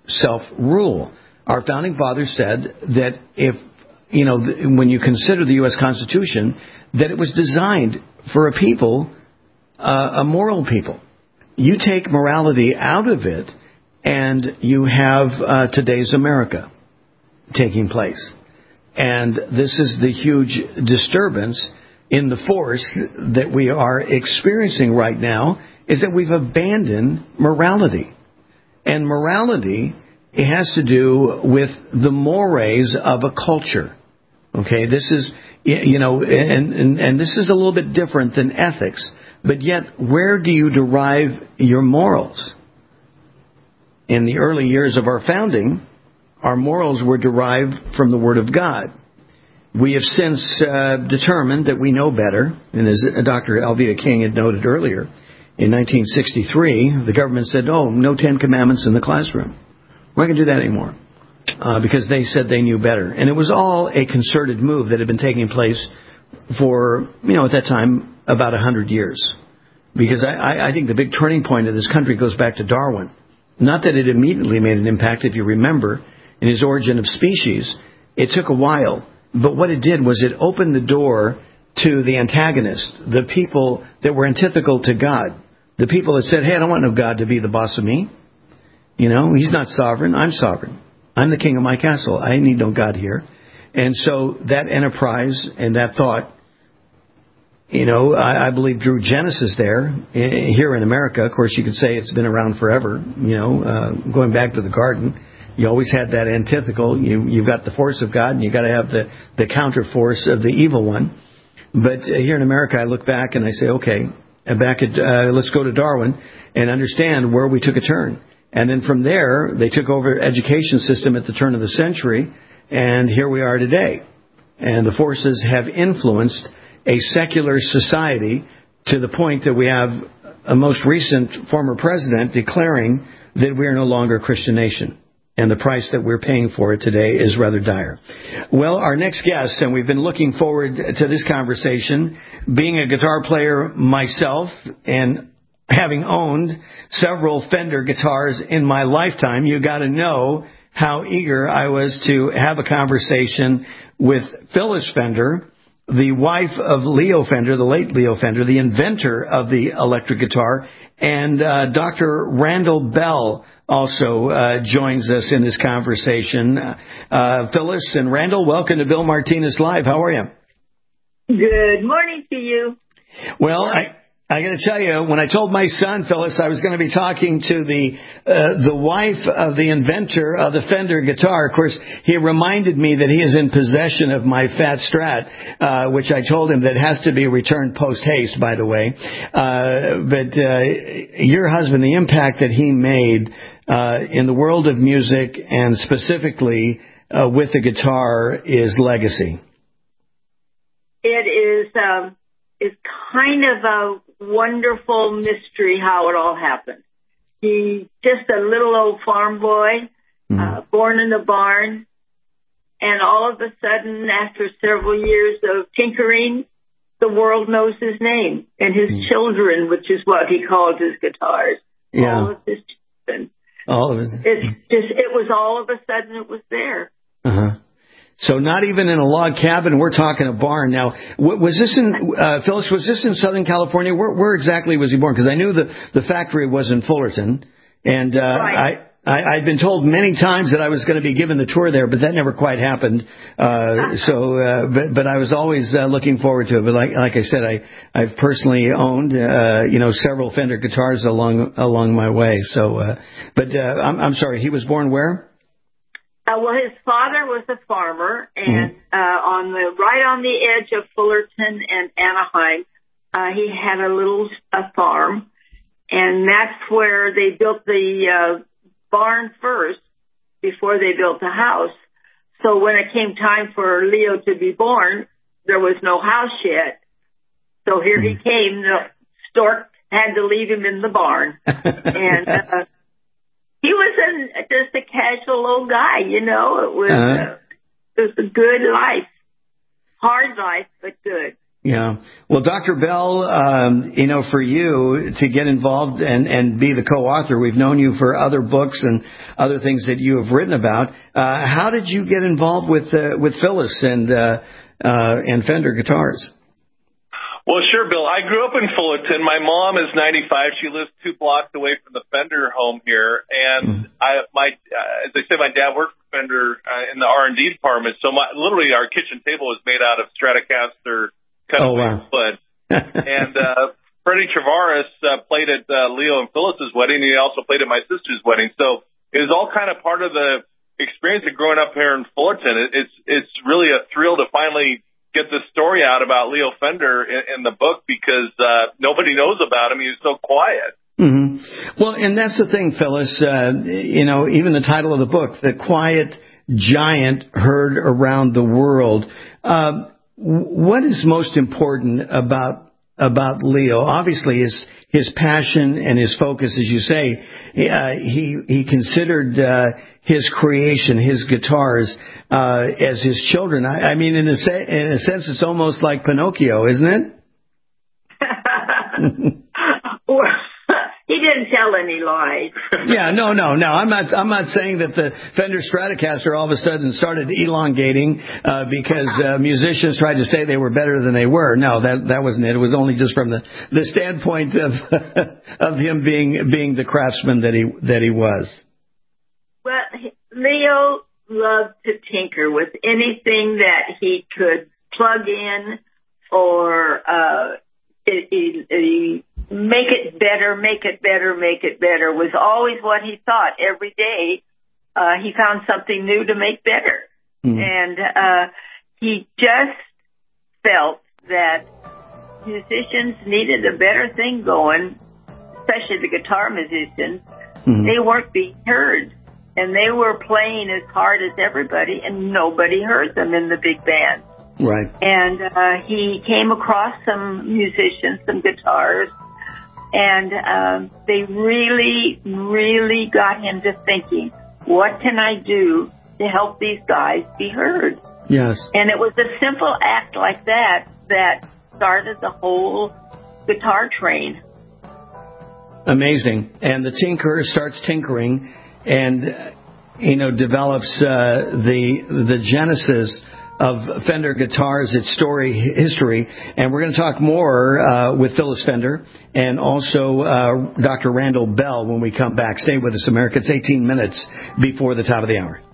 [SPEAKER 5] self-rule. Our founding fathers said that if, you know, when you consider the U S Constitution, that it was designed for a people, uh, a moral people. You take morality out of it, and you have uh, today's America taking place. And this is the huge disturbance in the force that we are experiencing right now, is that we've abandoned morality. And morality, it has to do with the mores of a culture. Okay, this is, you know, and, and, and this is a little bit different than ethics, but yet where do you derive your morals? In the early years of our founding, our morals were derived from the Word of God. We have since uh, determined that we know better, and as Doctor Alveda King had noted earlier, in nineteen sixty-three, the government said, oh, no Ten Commandments in the classroom. We're not going to do that anymore, uh, because they said they knew better. And it was all a concerted move that had been taking place for, you know, at that time, about one hundred years. Because I, I think the big turning point of this country goes back to Darwin. Not that it immediately made an impact, if you remember, in his Origin of Species. It took a while. But what it did was it opened the door to the antagonists, the people that were antithetical to God, the people that said, hey, I don't want no God to be the boss of me. You know, he's not sovereign. I'm sovereign. I'm the king of my castle. I need no God here. And so that enterprise and that thought, you know, I, I believe drew Genesis there, here in America. Of course, you could say it's been around forever, you know, uh, going back to the garden. You always had that antithetical. You, you've got the force of God, and you've got to have the, the counter force of the evil one. But uh, here in America, I look back and I say, okay, back at, uh, let's go to Darwin and understand where we took a turn. And then from there, they took over the education system at the turn of the century, and here we are today. And the forces have influenced a secular society to the point that we have a most recent former president declaring that we are no longer a Christian nation. And the price that we're paying for it today is rather dire. Well, our next guest, and we've been looking forward to this conversation, being a guitar player myself and having owned several Fender guitars in my lifetime, you got to know how eager I was to have a conversation with Phyllis Fender, the wife of Leo Fender, the late Leo Fender, the inventor of the electric guitar, and uh, Doctor Randall Bell also uh, joins us in this conversation. Uh, Phyllis and Randall, welcome to Bill Martinez Live. How are you?
[SPEAKER 19] Good morning to you.
[SPEAKER 5] Well, I... I got to tell you, when I told my son, Phyllis, I was going to be talking to the uh, the wife of the inventor of the Fender guitar, of course, he reminded me that he is in possession of my Fat Strat, uh, which I told him that has to be returned post-haste, by the way. Uh, but uh, your husband, the impact that he made uh, in the world of music and specifically uh, with the guitar is legacy.
[SPEAKER 19] It is um, it's kind of a wonderful mystery how it all happened. He's just a little old farm boy, mm-hmm. uh, born in a barn, and all of a sudden, after several years of tinkering, the world knows his name and his mm-hmm. children, which is what he called his guitars.
[SPEAKER 5] Yeah.
[SPEAKER 19] All of his children.
[SPEAKER 5] All of his.
[SPEAKER 19] It's just, it was all of a sudden it was there.
[SPEAKER 5] Uh-huh. So not even in a log cabin, we're talking a barn. Now, was this in, uh, Phyllis, was this in Southern California? Where, where exactly was he born? Because I knew the, the factory was in Fullerton. And uh,
[SPEAKER 19] right.
[SPEAKER 5] I, I, I'd been told many times that I was going to be given the tour there, but that never quite happened. Uh, so, uh, but, but I was always uh, looking forward to it. But like, like I said, I, I've personally owned, uh, you know, several Fender guitars along, along my way. So, uh, but uh, I'm, I'm sorry, he was born where?
[SPEAKER 19] Uh, well, his father was a farmer, and uh, on the right on the edge of Fullerton and Anaheim, uh, he had a little a farm, and that's where they built the uh, barn first before they built the house. So when it came time for Leo to be born, there was no house yet. So here he came. The stork had to leave him in the barn, and. Uh, He was an, just a casual old guy, you know. It was, uh-huh. uh, it was a good life. Hard life, but good.
[SPEAKER 5] Yeah. Well, Doctor Bell, um, you know, for you to get involved and, and be the co-author, we've known you for other books and other things that you have written about. Uh, how did you get involved with uh, with Phyllis and uh, uh, and Fender guitars?
[SPEAKER 20] Well, sure, Bill. I grew up in Fullerton. My mom is ninety-five. She lives two blocks away from the Fender home here. And I, my, uh, as I said, my dad worked for Fender uh, in the R and D department. So my, literally our kitchen table was made out of Stratocaster cutaway
[SPEAKER 5] oh, wow.
[SPEAKER 20] wood. and uh, Freddie Travaris uh, played at uh, Leo and Phyllis's wedding. And he also played at my sister's wedding. So it was all kind of part of the experience of growing up here in Fullerton. It, it's it's really a thrill to finally get the story out about Leo Fender in, in the book because uh, nobody knows about him. He was so quiet.
[SPEAKER 5] Mm-hmm. Well, and that's the thing, Phyllis. Uh, you know, even the title of the book, The Quiet Giant Heard Around the World. Uh, what is most important about about Leo? Obviously, his his passion and his focus, as you say. Uh, he he considered uh, his creation, his guitars, uh, as his children. I, I mean, in a se- in a sense, it's almost like Pinocchio, isn't it?
[SPEAKER 19] Well, he didn't tell any lies.
[SPEAKER 5] Yeah, no, no, no. I'm not. I'm not saying that the Fender Stratocaster all of a sudden started elongating uh, because uh, musicians tried to say they were better than they were. No, that that wasn't it. It was only just from the, the standpoint of of him being being the craftsman that he that he was.
[SPEAKER 19] Well, Leo loved to tinker with anything that he could plug in or uh, it, it, it, make it better, make it better, make it better was always what he thought. Every day uh, he found something new to make better. Mm. And uh, he just felt that musicians needed a better thing going, especially the guitar musicians. Mm. They weren't being heard. And they were playing as hard as everybody, and nobody heard them in the big band.
[SPEAKER 5] Right.
[SPEAKER 19] And uh, he came across some musicians, some guitars, and um, they really, really got him to thinking, what can I do to help these guys be heard?
[SPEAKER 5] Yes.
[SPEAKER 19] And it was a simple act like that that started the whole guitar train.
[SPEAKER 5] Amazing. And the tinkerer starts tinkering and, you know, develops uh, the the genesis of Fender guitars, its story, history. And we're going to talk more uh, with Phyllis Fender and also uh, Doctor Randall Bell when we come back. Stay with us, America. It's eighteen minutes before the top of the hour.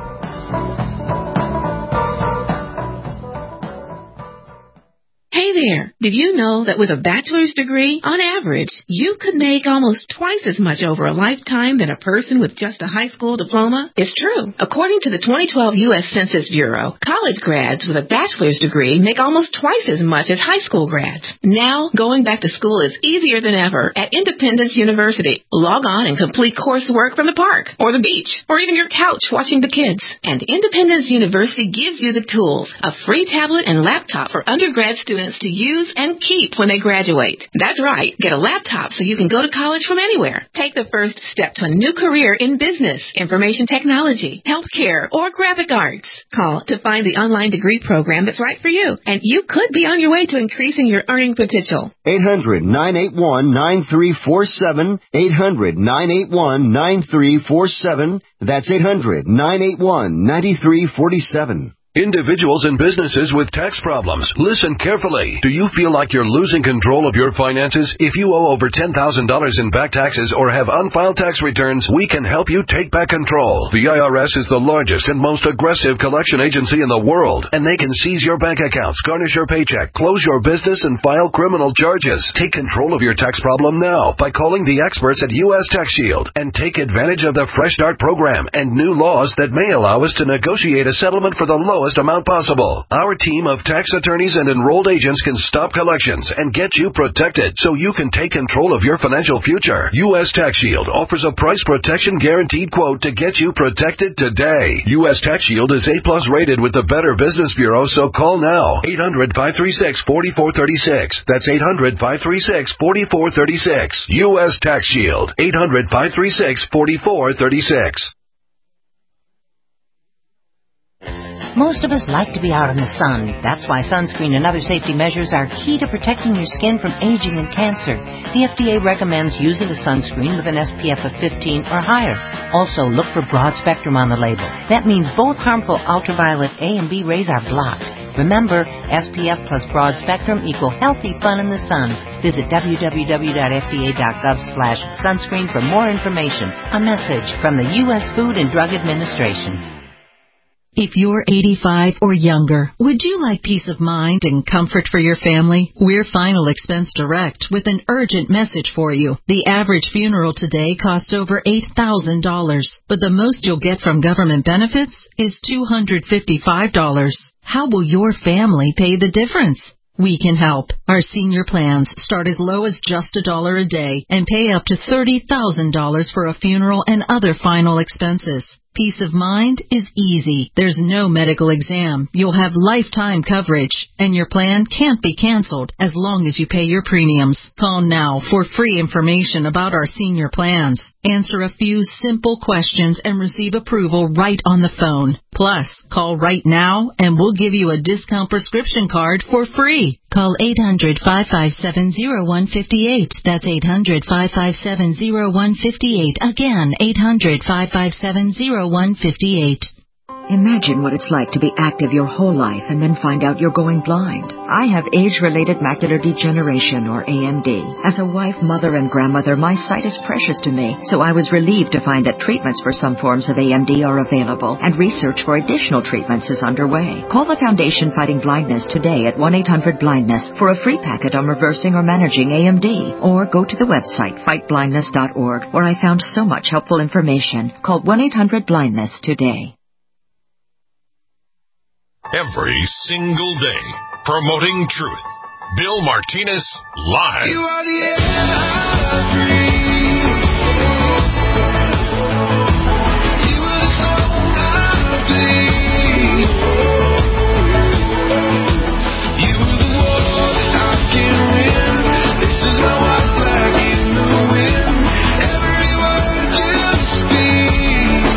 [SPEAKER 21] Hey there, did you know that with a bachelor's degree, on average, you could make almost twice as much over a lifetime than a person with just a high school diploma? It's true. According to the twenty twelve U S Census Bureau, college grads with a bachelor's degree make almost twice as much as high school grads. Now, going back to school is easier than ever at Independence University. Log on and complete coursework from the park, or the beach, or even your couch watching the kids. And Independence University gives you the tools, a free tablet and laptop for undergrad students to use and keep when they graduate. That's right. Get a laptop so you can go to college from anywhere. Take the first step to a new career in business, information technology, healthcare, or graphic arts. Call to find the online degree program that's right for you, and you could be on your way to increasing your earning potential.
[SPEAKER 22] eight hundred, nine eight one, nine three four seven. eight hundred, nine eight one, nine three four seven. That's eight hundred, nine eight one, nine three four seven.
[SPEAKER 18] Individuals and businesses with tax problems, listen carefully. Do you feel like you're losing control of your finances? If you owe over ten thousand dollars in back taxes or have unfiled tax returns, we can help you take back control. The I R S is the largest and most aggressive collection agency in the world, and they can seize your bank accounts, garnish your paycheck, close your business, and file criminal charges. Take control of your tax problem now by calling the experts at U S Tax Shield and take advantage of the Fresh Start program and new laws that may allow us to negotiate a settlement for the lowest amount possible. Our team of tax attorneys and enrolled agents can stop collections and get you protected so you can take control of your financial future. U S Tax Shield offers a price protection guaranteed quote to get you protected today. U S Tax Shield is A plus rated with the Better Business Bureau, so call now. eight hundred, five three six, four four three six. That's eight hundred, five three six, four four three six. U S Tax Shield. eight hundred, five three six, four four three six.
[SPEAKER 1] Most of us like to be out in the sun. That's why sunscreen and other safety measures are key to protecting your skin from aging and cancer. The F D A recommends using a sunscreen with an S P F of fifteen or higher. Also, look for broad spectrum on the label. That means both harmful ultraviolet A and B rays are blocked. Remember, S P F plus broad spectrum equal healthy fun in the sun. Visit w w w dot f d a dot gov slash sunscreen for more information. A message from the U S Food and Drug Administration.
[SPEAKER 11] If you're eighty-five or younger, would you like peace of mind and comfort for your family? We're Final Expense Direct with an urgent message for you. The average funeral today costs over eight thousand dollars, but the most you'll get from government benefits is two hundred fifty-five dollars. How will your family pay the difference? We can help. Our senior plans start as low as just a dollar a day and pay up to thirty thousand dollars for a funeral and other final expenses. Peace of mind is easy. There's no medical exam. You'll have lifetime coverage, and your plan can't be canceled as long as you pay your premiums. Call now for free information about our senior plans. Answer a few simple questions and receive approval right on the phone. Plus, call right now and we'll give you a discount prescription card for free. Call eight hundred, five five seven, zero one five eight. That's eight hundred, five five seven, zero one five eight. Again, eight hundred, five five seven, zero one five eight.
[SPEAKER 6] Imagine what it's like to be active your whole life and then find out you're going blind. I have age-related macular degeneration, or A M D. As a wife, mother, and grandmother, my sight is precious to me, so I was relieved to find that treatments for some forms of A M D are available, and research for additional treatments is underway. Call the Foundation Fighting Blindness today at one eight hundred blindness for a free packet on reversing or managing A M D, or go to the website fight blindness dot org, where I found so much helpful information. Call one eight hundred blindness today.
[SPEAKER 2] Every single day, promoting truth. Bill Martinez Live.
[SPEAKER 4] You are the air I breathe. You are the song I bleed. You are the war that I can win. This is my white flag in the wind. Every word you speak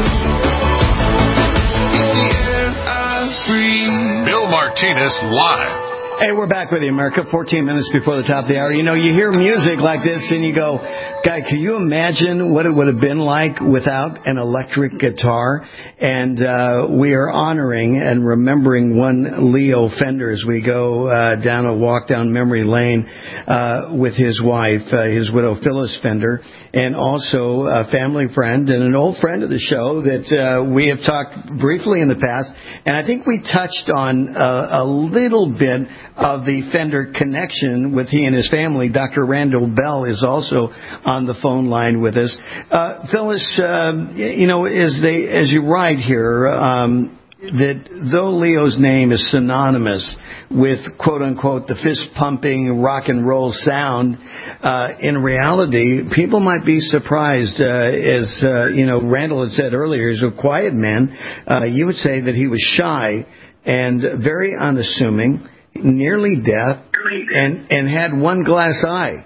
[SPEAKER 4] is the air I breathe.
[SPEAKER 2] Bill Martinez Live.
[SPEAKER 5] Hey, we're back with you, America, fourteen minutes before the top of the hour. You know, you hear music like this and you go, guy, can you imagine what it would have been like without an electric guitar? And uh, we are honoring and remembering one Leo Fender as we go uh, down a walk down memory lane uh, with his wife, uh, his widow Phyllis Fender, and also a family friend and an old friend of the show that uh, we have talked briefly in the past. And I think we touched on uh, a little bit of the Fender connection with he and his family. Doctor Randall Bell is also on the phone line with us. Uh, Phyllis, uh, you know, as they, as you write here, um, that though Leo's name is synonymous with quote unquote the fist pumping rock and roll sound, uh, in reality, people might be surprised, uh, as, uh, you know, Randall had said earlier, he's a quiet man. Uh, you would say that he was shy and very unassuming, nearly deaf, and, and had one glass eye.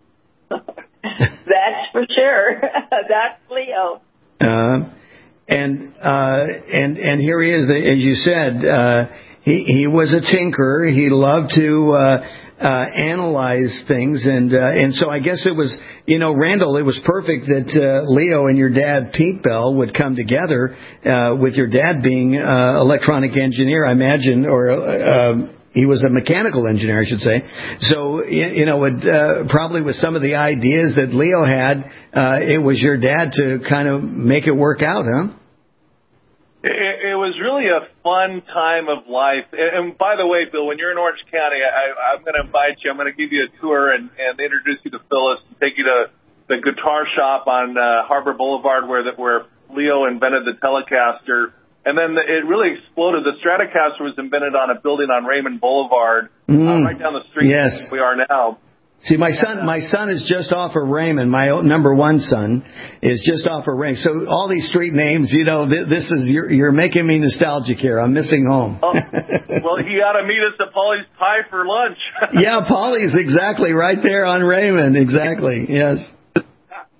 [SPEAKER 19] That's for sure. That's Leo.
[SPEAKER 5] Uh, and, uh, and, and here he is, as you said, uh, he, he was a tinkerer. He loved to, uh, uh, analyze things. And, uh, and so I guess it was, you know, Randall, it was perfect that, uh, Leo and your dad, Pete Bell, would come together, uh, with your dad being, uh, electronic engineer, I imagine, or, uh, he was a mechanical engineer, I should say. So, you know, it, uh, probably with some of the ideas that Leo had, uh, it was your dad to kind of make it work out, huh?
[SPEAKER 20] It, it was really a fun time of life. And, and by the way, Bill, when you're in Orange County, I, I'm going to invite you. I'm going to give you a tour and, and introduce you to Phyllis and take you to the guitar shop on uh, Harbor Boulevard where, the, where Leo invented the Telecaster. And then the, it really exploded. The Stratocaster was invented on a building on Raymond Boulevard,
[SPEAKER 5] mm.
[SPEAKER 20] uh, right down the street
[SPEAKER 5] yes.
[SPEAKER 20] where we are now.
[SPEAKER 5] See, my son, my son is just off of Raymond. My number one son is just off of Raymond. So all these street names, you know, this is you're, you're making me nostalgic here. I'm missing home.
[SPEAKER 20] Oh, well, you got to meet us at Polly's Pie for lunch.
[SPEAKER 5] Yeah, Polly's exactly right there on Raymond. Exactly. Yes.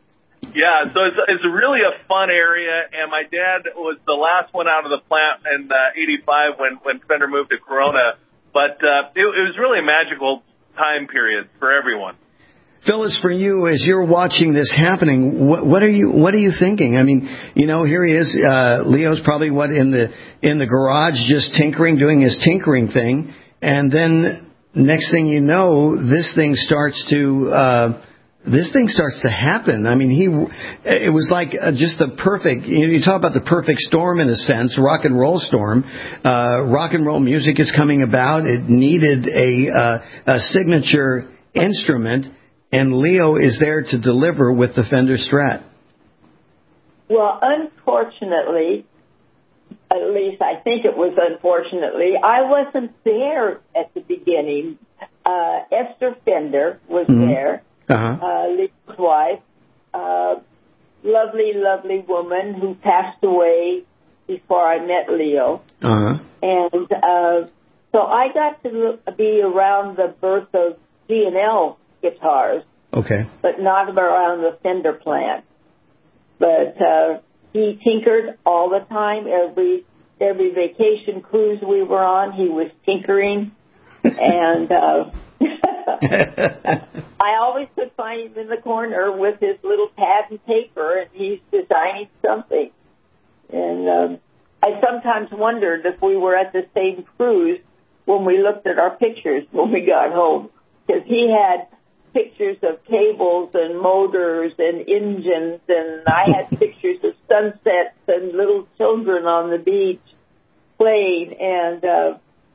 [SPEAKER 20] Yeah, so it's it's really a fun area, and my dad was the last one out of the plant in uh, eighty-five when, when Fender moved to Corona. But uh, it, it was really a magical time period for everyone.
[SPEAKER 5] Phyllis, for you, as you're watching this happening, what, what are you what are you thinking? I mean, you know, here he is. Uh, Leo's probably what in the in the garage, just tinkering, doing his tinkering thing, and then next thing you know, this thing starts to uh, this thing starts to happen. I mean, he it was like uh, just the perfect. You know, you talk about the perfect storm in a sense, rock and roll storm. Uh, rock and roll music is coming about. It needed a uh, a signature instrument. And Leo is there to deliver with the Fender Strat.
[SPEAKER 19] Well, unfortunately, at least I think it was unfortunately, I wasn't there at the beginning. Uh, Esther Fender was mm-hmm. there, uh-huh. uh, Leo's wife, uh, lovely, lovely woman who passed away before I met Leo.
[SPEAKER 5] Uh-huh.
[SPEAKER 19] And uh, so I got to look, be around the birth of G and L guitars,
[SPEAKER 5] okay,
[SPEAKER 19] but not around the Fender plant. But uh, he tinkered all the time. Every every vacation cruise we were on, he was tinkering, and uh, I always could find him in the corner with his little pad and paper, and he's designing something. And um, I sometimes wondered if we were at the same cruise when we looked at our pictures when we got home, because he had pictures of cables and motors and engines, and I had pictures of sunsets and little children on the beach playing, and uh,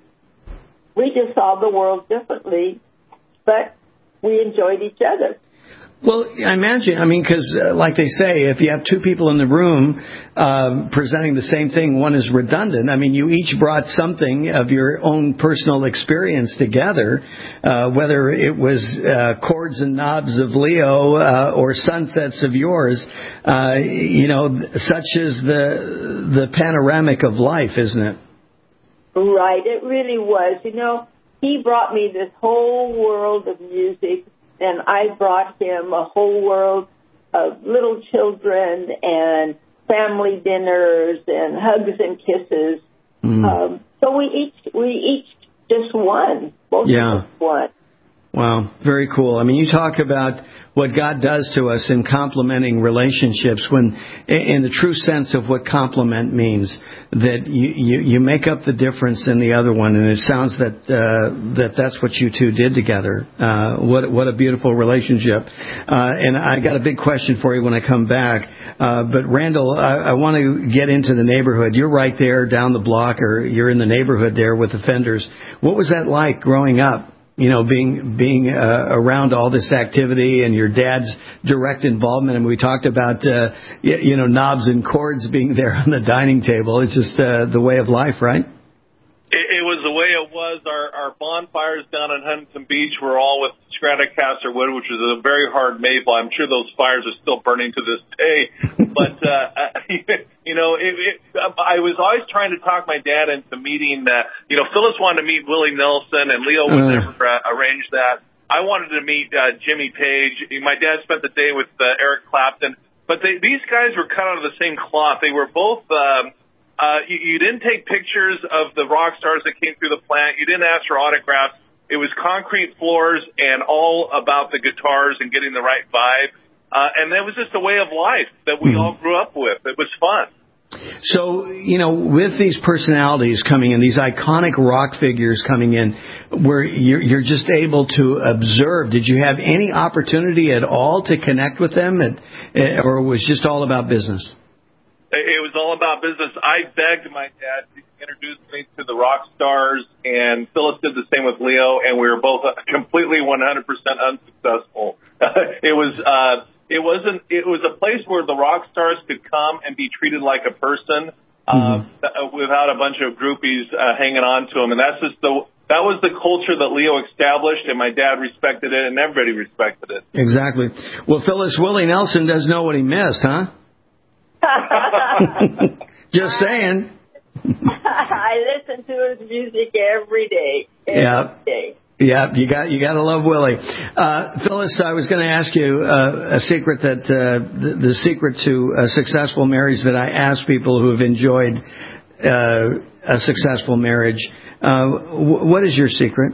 [SPEAKER 19] we just saw the world differently, but we enjoyed each other.
[SPEAKER 5] Well, I imagine, I mean, because uh, like they say, if you have two people in the room uh, presenting the same thing, one is redundant. I mean, you each brought something of your own personal experience together, uh, whether it was uh, chords and knobs of Leo uh, or sunsets of yours. Uh, you know, such is the the panoramic of life, isn't it?
[SPEAKER 19] Right, it really was. You know, he brought me this whole world of music, and I brought him a whole world of little children and family dinners and hugs and kisses. Mm. Um, so we each we each just won. Both
[SPEAKER 5] yeah.
[SPEAKER 19] of us won.
[SPEAKER 5] Wow, very cool. I mean, you talk about what God does to us in complementing relationships, when, in the true sense of what complement means, that you, you, you make up the difference in the other one, and it sounds that uh, that that's what you two did together. Uh, what what a beautiful relationship. Uh, and I got a big question for you when I come back. Uh, but Randall, I, I want to get into the neighborhood. You're right there down the block, or you're in the neighborhood there with the Fenders. What was that like growing up? You know, being being uh, around all this activity and your dad's direct involvement. And we talked about, uh, you, you know, knobs and chords being there on the dining table. It's just uh, the way of life, right?
[SPEAKER 20] It, it was the way it was. Our, our bonfires down in Huntington Beach were all with Stratocaster wood, which is a very hard maple. I'm sure those fires are still burning to this day. But, uh, you know, it, it, I was always trying to talk my dad into meeting, uh, you know, Phyllis wanted to meet Willie Nelson, and Leo would uh. never uh, arrange that. I wanted to meet uh, Jimmy Page. My dad spent the day with uh, Eric Clapton. But they, these guys were cut out of the same cloth. They were both... Um, uh, you, you didn't take pictures of the rock stars that came through the plant. You didn't ask for autographs. It was concrete floors and all about the guitars and getting the right vibe. Uh, and that was just a way of life that we mm. all grew up with. It was fun.
[SPEAKER 5] So, you know, with these personalities coming in, these iconic rock figures coming in, where you're, you're just able to observe, did you have any opportunity at all to connect with them, and, or was it just all about business?
[SPEAKER 20] It was all about business. I begged my dad to introduce me to the rock stars, and Phyllis did the same with Leo, and we were both completely one hundred percent unsuccessful. It was, uh, it wasn't, it was a place where the rock stars could come and be treated like a person, uh, mm-hmm. without a bunch of groupies, uh, hanging on to them. And that's just the, that was the culture that Leo established, and my dad respected it, and everybody respected it.
[SPEAKER 5] Exactly. Well, Phyllis, Willie Nelson does know what he missed, huh? Just saying.
[SPEAKER 19] I listen to his music every day. Every
[SPEAKER 5] yeah.
[SPEAKER 19] day.
[SPEAKER 5] Yeah, you got you got to love Willie. Uh, Phyllis, I was going to ask you uh, a secret that uh, the, the secret to a successful marriage that I ask people who have enjoyed uh, a successful marriage. Uh, w- what is your secret?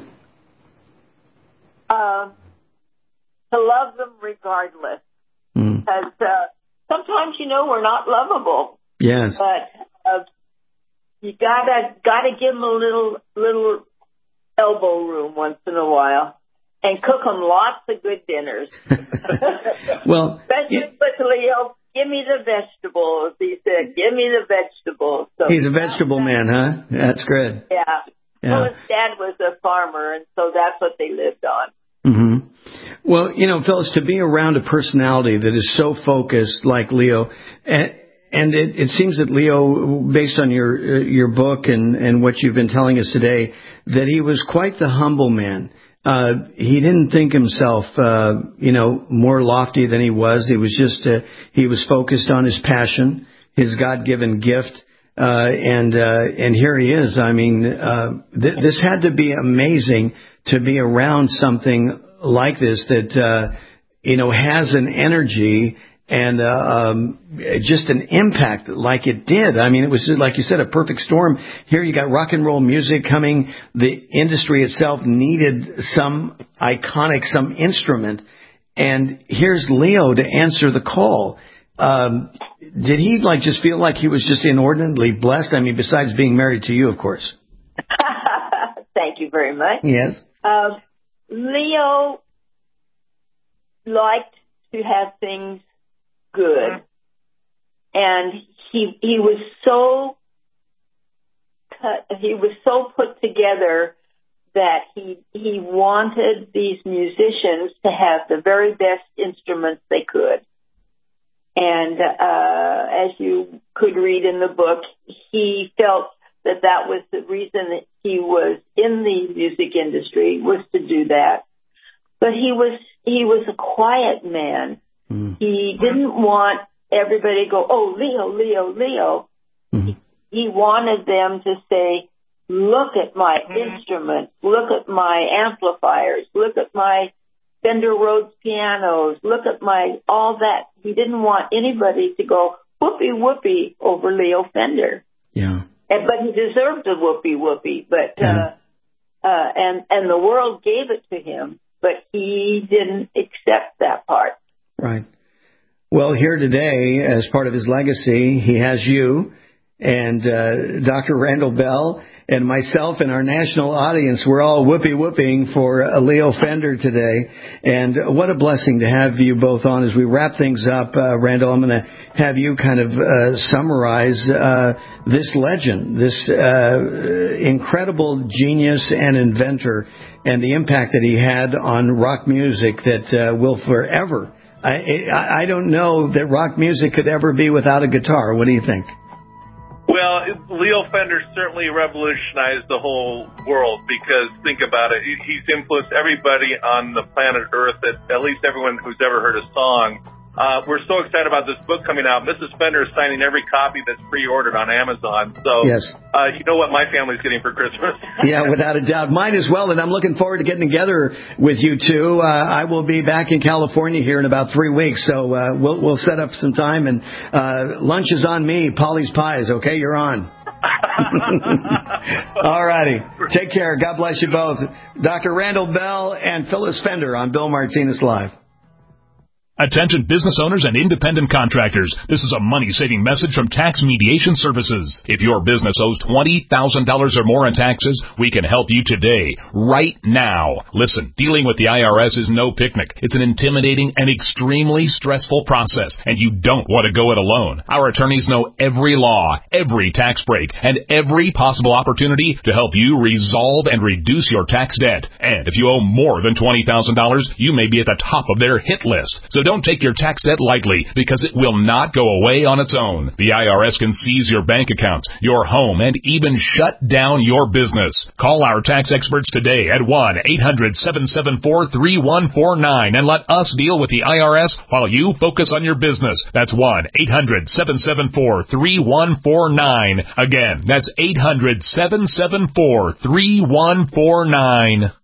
[SPEAKER 19] Um, to love them regardless.
[SPEAKER 5] Mm.
[SPEAKER 19] Because uh, sometimes, you know, we're not lovable.
[SPEAKER 5] Yes.
[SPEAKER 19] But uh, you gotta gotta give them a little little. elbow room once in a while, and cook them lots of good dinners.
[SPEAKER 5] Well,
[SPEAKER 19] especially with Leo, give me the vegetables. He said, "Give me the vegetables." So
[SPEAKER 5] he's a vegetable man, huh? That's good.
[SPEAKER 19] Yeah.
[SPEAKER 5] Yeah.
[SPEAKER 19] Well, his dad was a farmer, and so that's what they lived on.
[SPEAKER 5] Mm-hmm. Well, you know, Phyllis, to be around a personality that is so focused like Leo, and, and it, it seems that Leo, based on your uh, your book and, and what you've been telling us today, that he was quite the humble man. Uh, he didn't think himself, uh, you know, more lofty than he was. He was just, uh, he was focused on his passion, his God-given gift. Uh, and, uh, and here he is. I mean, uh, th- this had to be amazing to be around something like this that, uh, you know, has an energy and uh, um, just an impact like it did. I mean, it was, like you said, a perfect storm. Here you got rock and roll music coming. The industry itself needed some iconic, some instrument. And here's Leo to answer the call. Um, did he like just feel like he was just inordinately blessed? I mean, besides being married to you, of course.
[SPEAKER 19] Thank you very much.
[SPEAKER 5] Yes.
[SPEAKER 19] Uh, Leo liked to have things good, and he he was so he was so put together that he he wanted these musicians to have the very best instruments they could. And uh, as you could read in the book, he felt that that was the reason that he was in the music industry, was to do that. But he was he was a quiet man. Mm. He didn't want everybody to go, "Oh, Leo, Leo, Leo." Mm-hmm. He, he wanted them to say, "Look at my instruments, look at my amplifiers, look at my Fender Rhodes pianos, look at my all that." He didn't want anybody to go whoopee whoopee over Leo Fender.
[SPEAKER 5] Yeah.
[SPEAKER 19] And, but he deserved a whoopee whoopee. But
[SPEAKER 5] yeah.
[SPEAKER 19] uh, uh, and and the world gave it to him, but he didn't accept that part.
[SPEAKER 5] Right. Well, here today, as part of his legacy, he has you and uh, Doctor Randall Bell and myself and our national audience. We're all whoopee whooping for uh, Leo Fender today. And what a blessing to have you both on. As we wrap things up, uh, Randall, I'm going to have you kind of uh, summarize uh, this legend, this uh, incredible genius and inventor, and the impact that he had on rock music that uh, will forever. I, I don't know that rock music could ever be without a guitar. What do you think?
[SPEAKER 20] Well, Leo Fender certainly revolutionized the whole world, because think about it. He's influenced everybody on the planet Earth, at least everyone who's ever heard a song. Uh, we're so excited about this book coming out. Missus Fender is signing every copy that's pre-ordered on Amazon. So,
[SPEAKER 5] yes.
[SPEAKER 20] uh, you know what my family's getting for Christmas.
[SPEAKER 5] Yeah, without a doubt. Mine as well, and I'm looking forward to getting together with you two. Uh, I will be back in California here in about three weeks, so uh, we'll we'll set up some time, and uh, lunch is on me. Polly's Pies, okay? You're on. All righty. Take care. God bless you both. Doctor Randall Bell and Phyllis Fender on Bill Martinez Live.
[SPEAKER 7] Attention business owners and independent contractors. This is a money-saving message from Tax Mediation Services. If your business owes twenty thousand dollars or more in taxes, we can help you today, right now. Listen, dealing with the I R S is no picnic. It's an intimidating and extremely stressful process, and you don't want to go it alone. Our attorneys know every law, every tax break, and every possible opportunity to help you resolve and reduce your tax debt. And if you owe more than twenty thousand dollars, you may be at the top of their hit list. So don't take your tax debt lightly, because it will not go away on its own. The I R S can seize your bank account, your home, and even shut down your business. Call our tax experts today at one eight hundred seven seven four three one four nine and let us deal with the I R S while you focus on your business. That's one eight hundred seven seven four three one four nine. Again, that's eight hundred seven seven four three one four nine.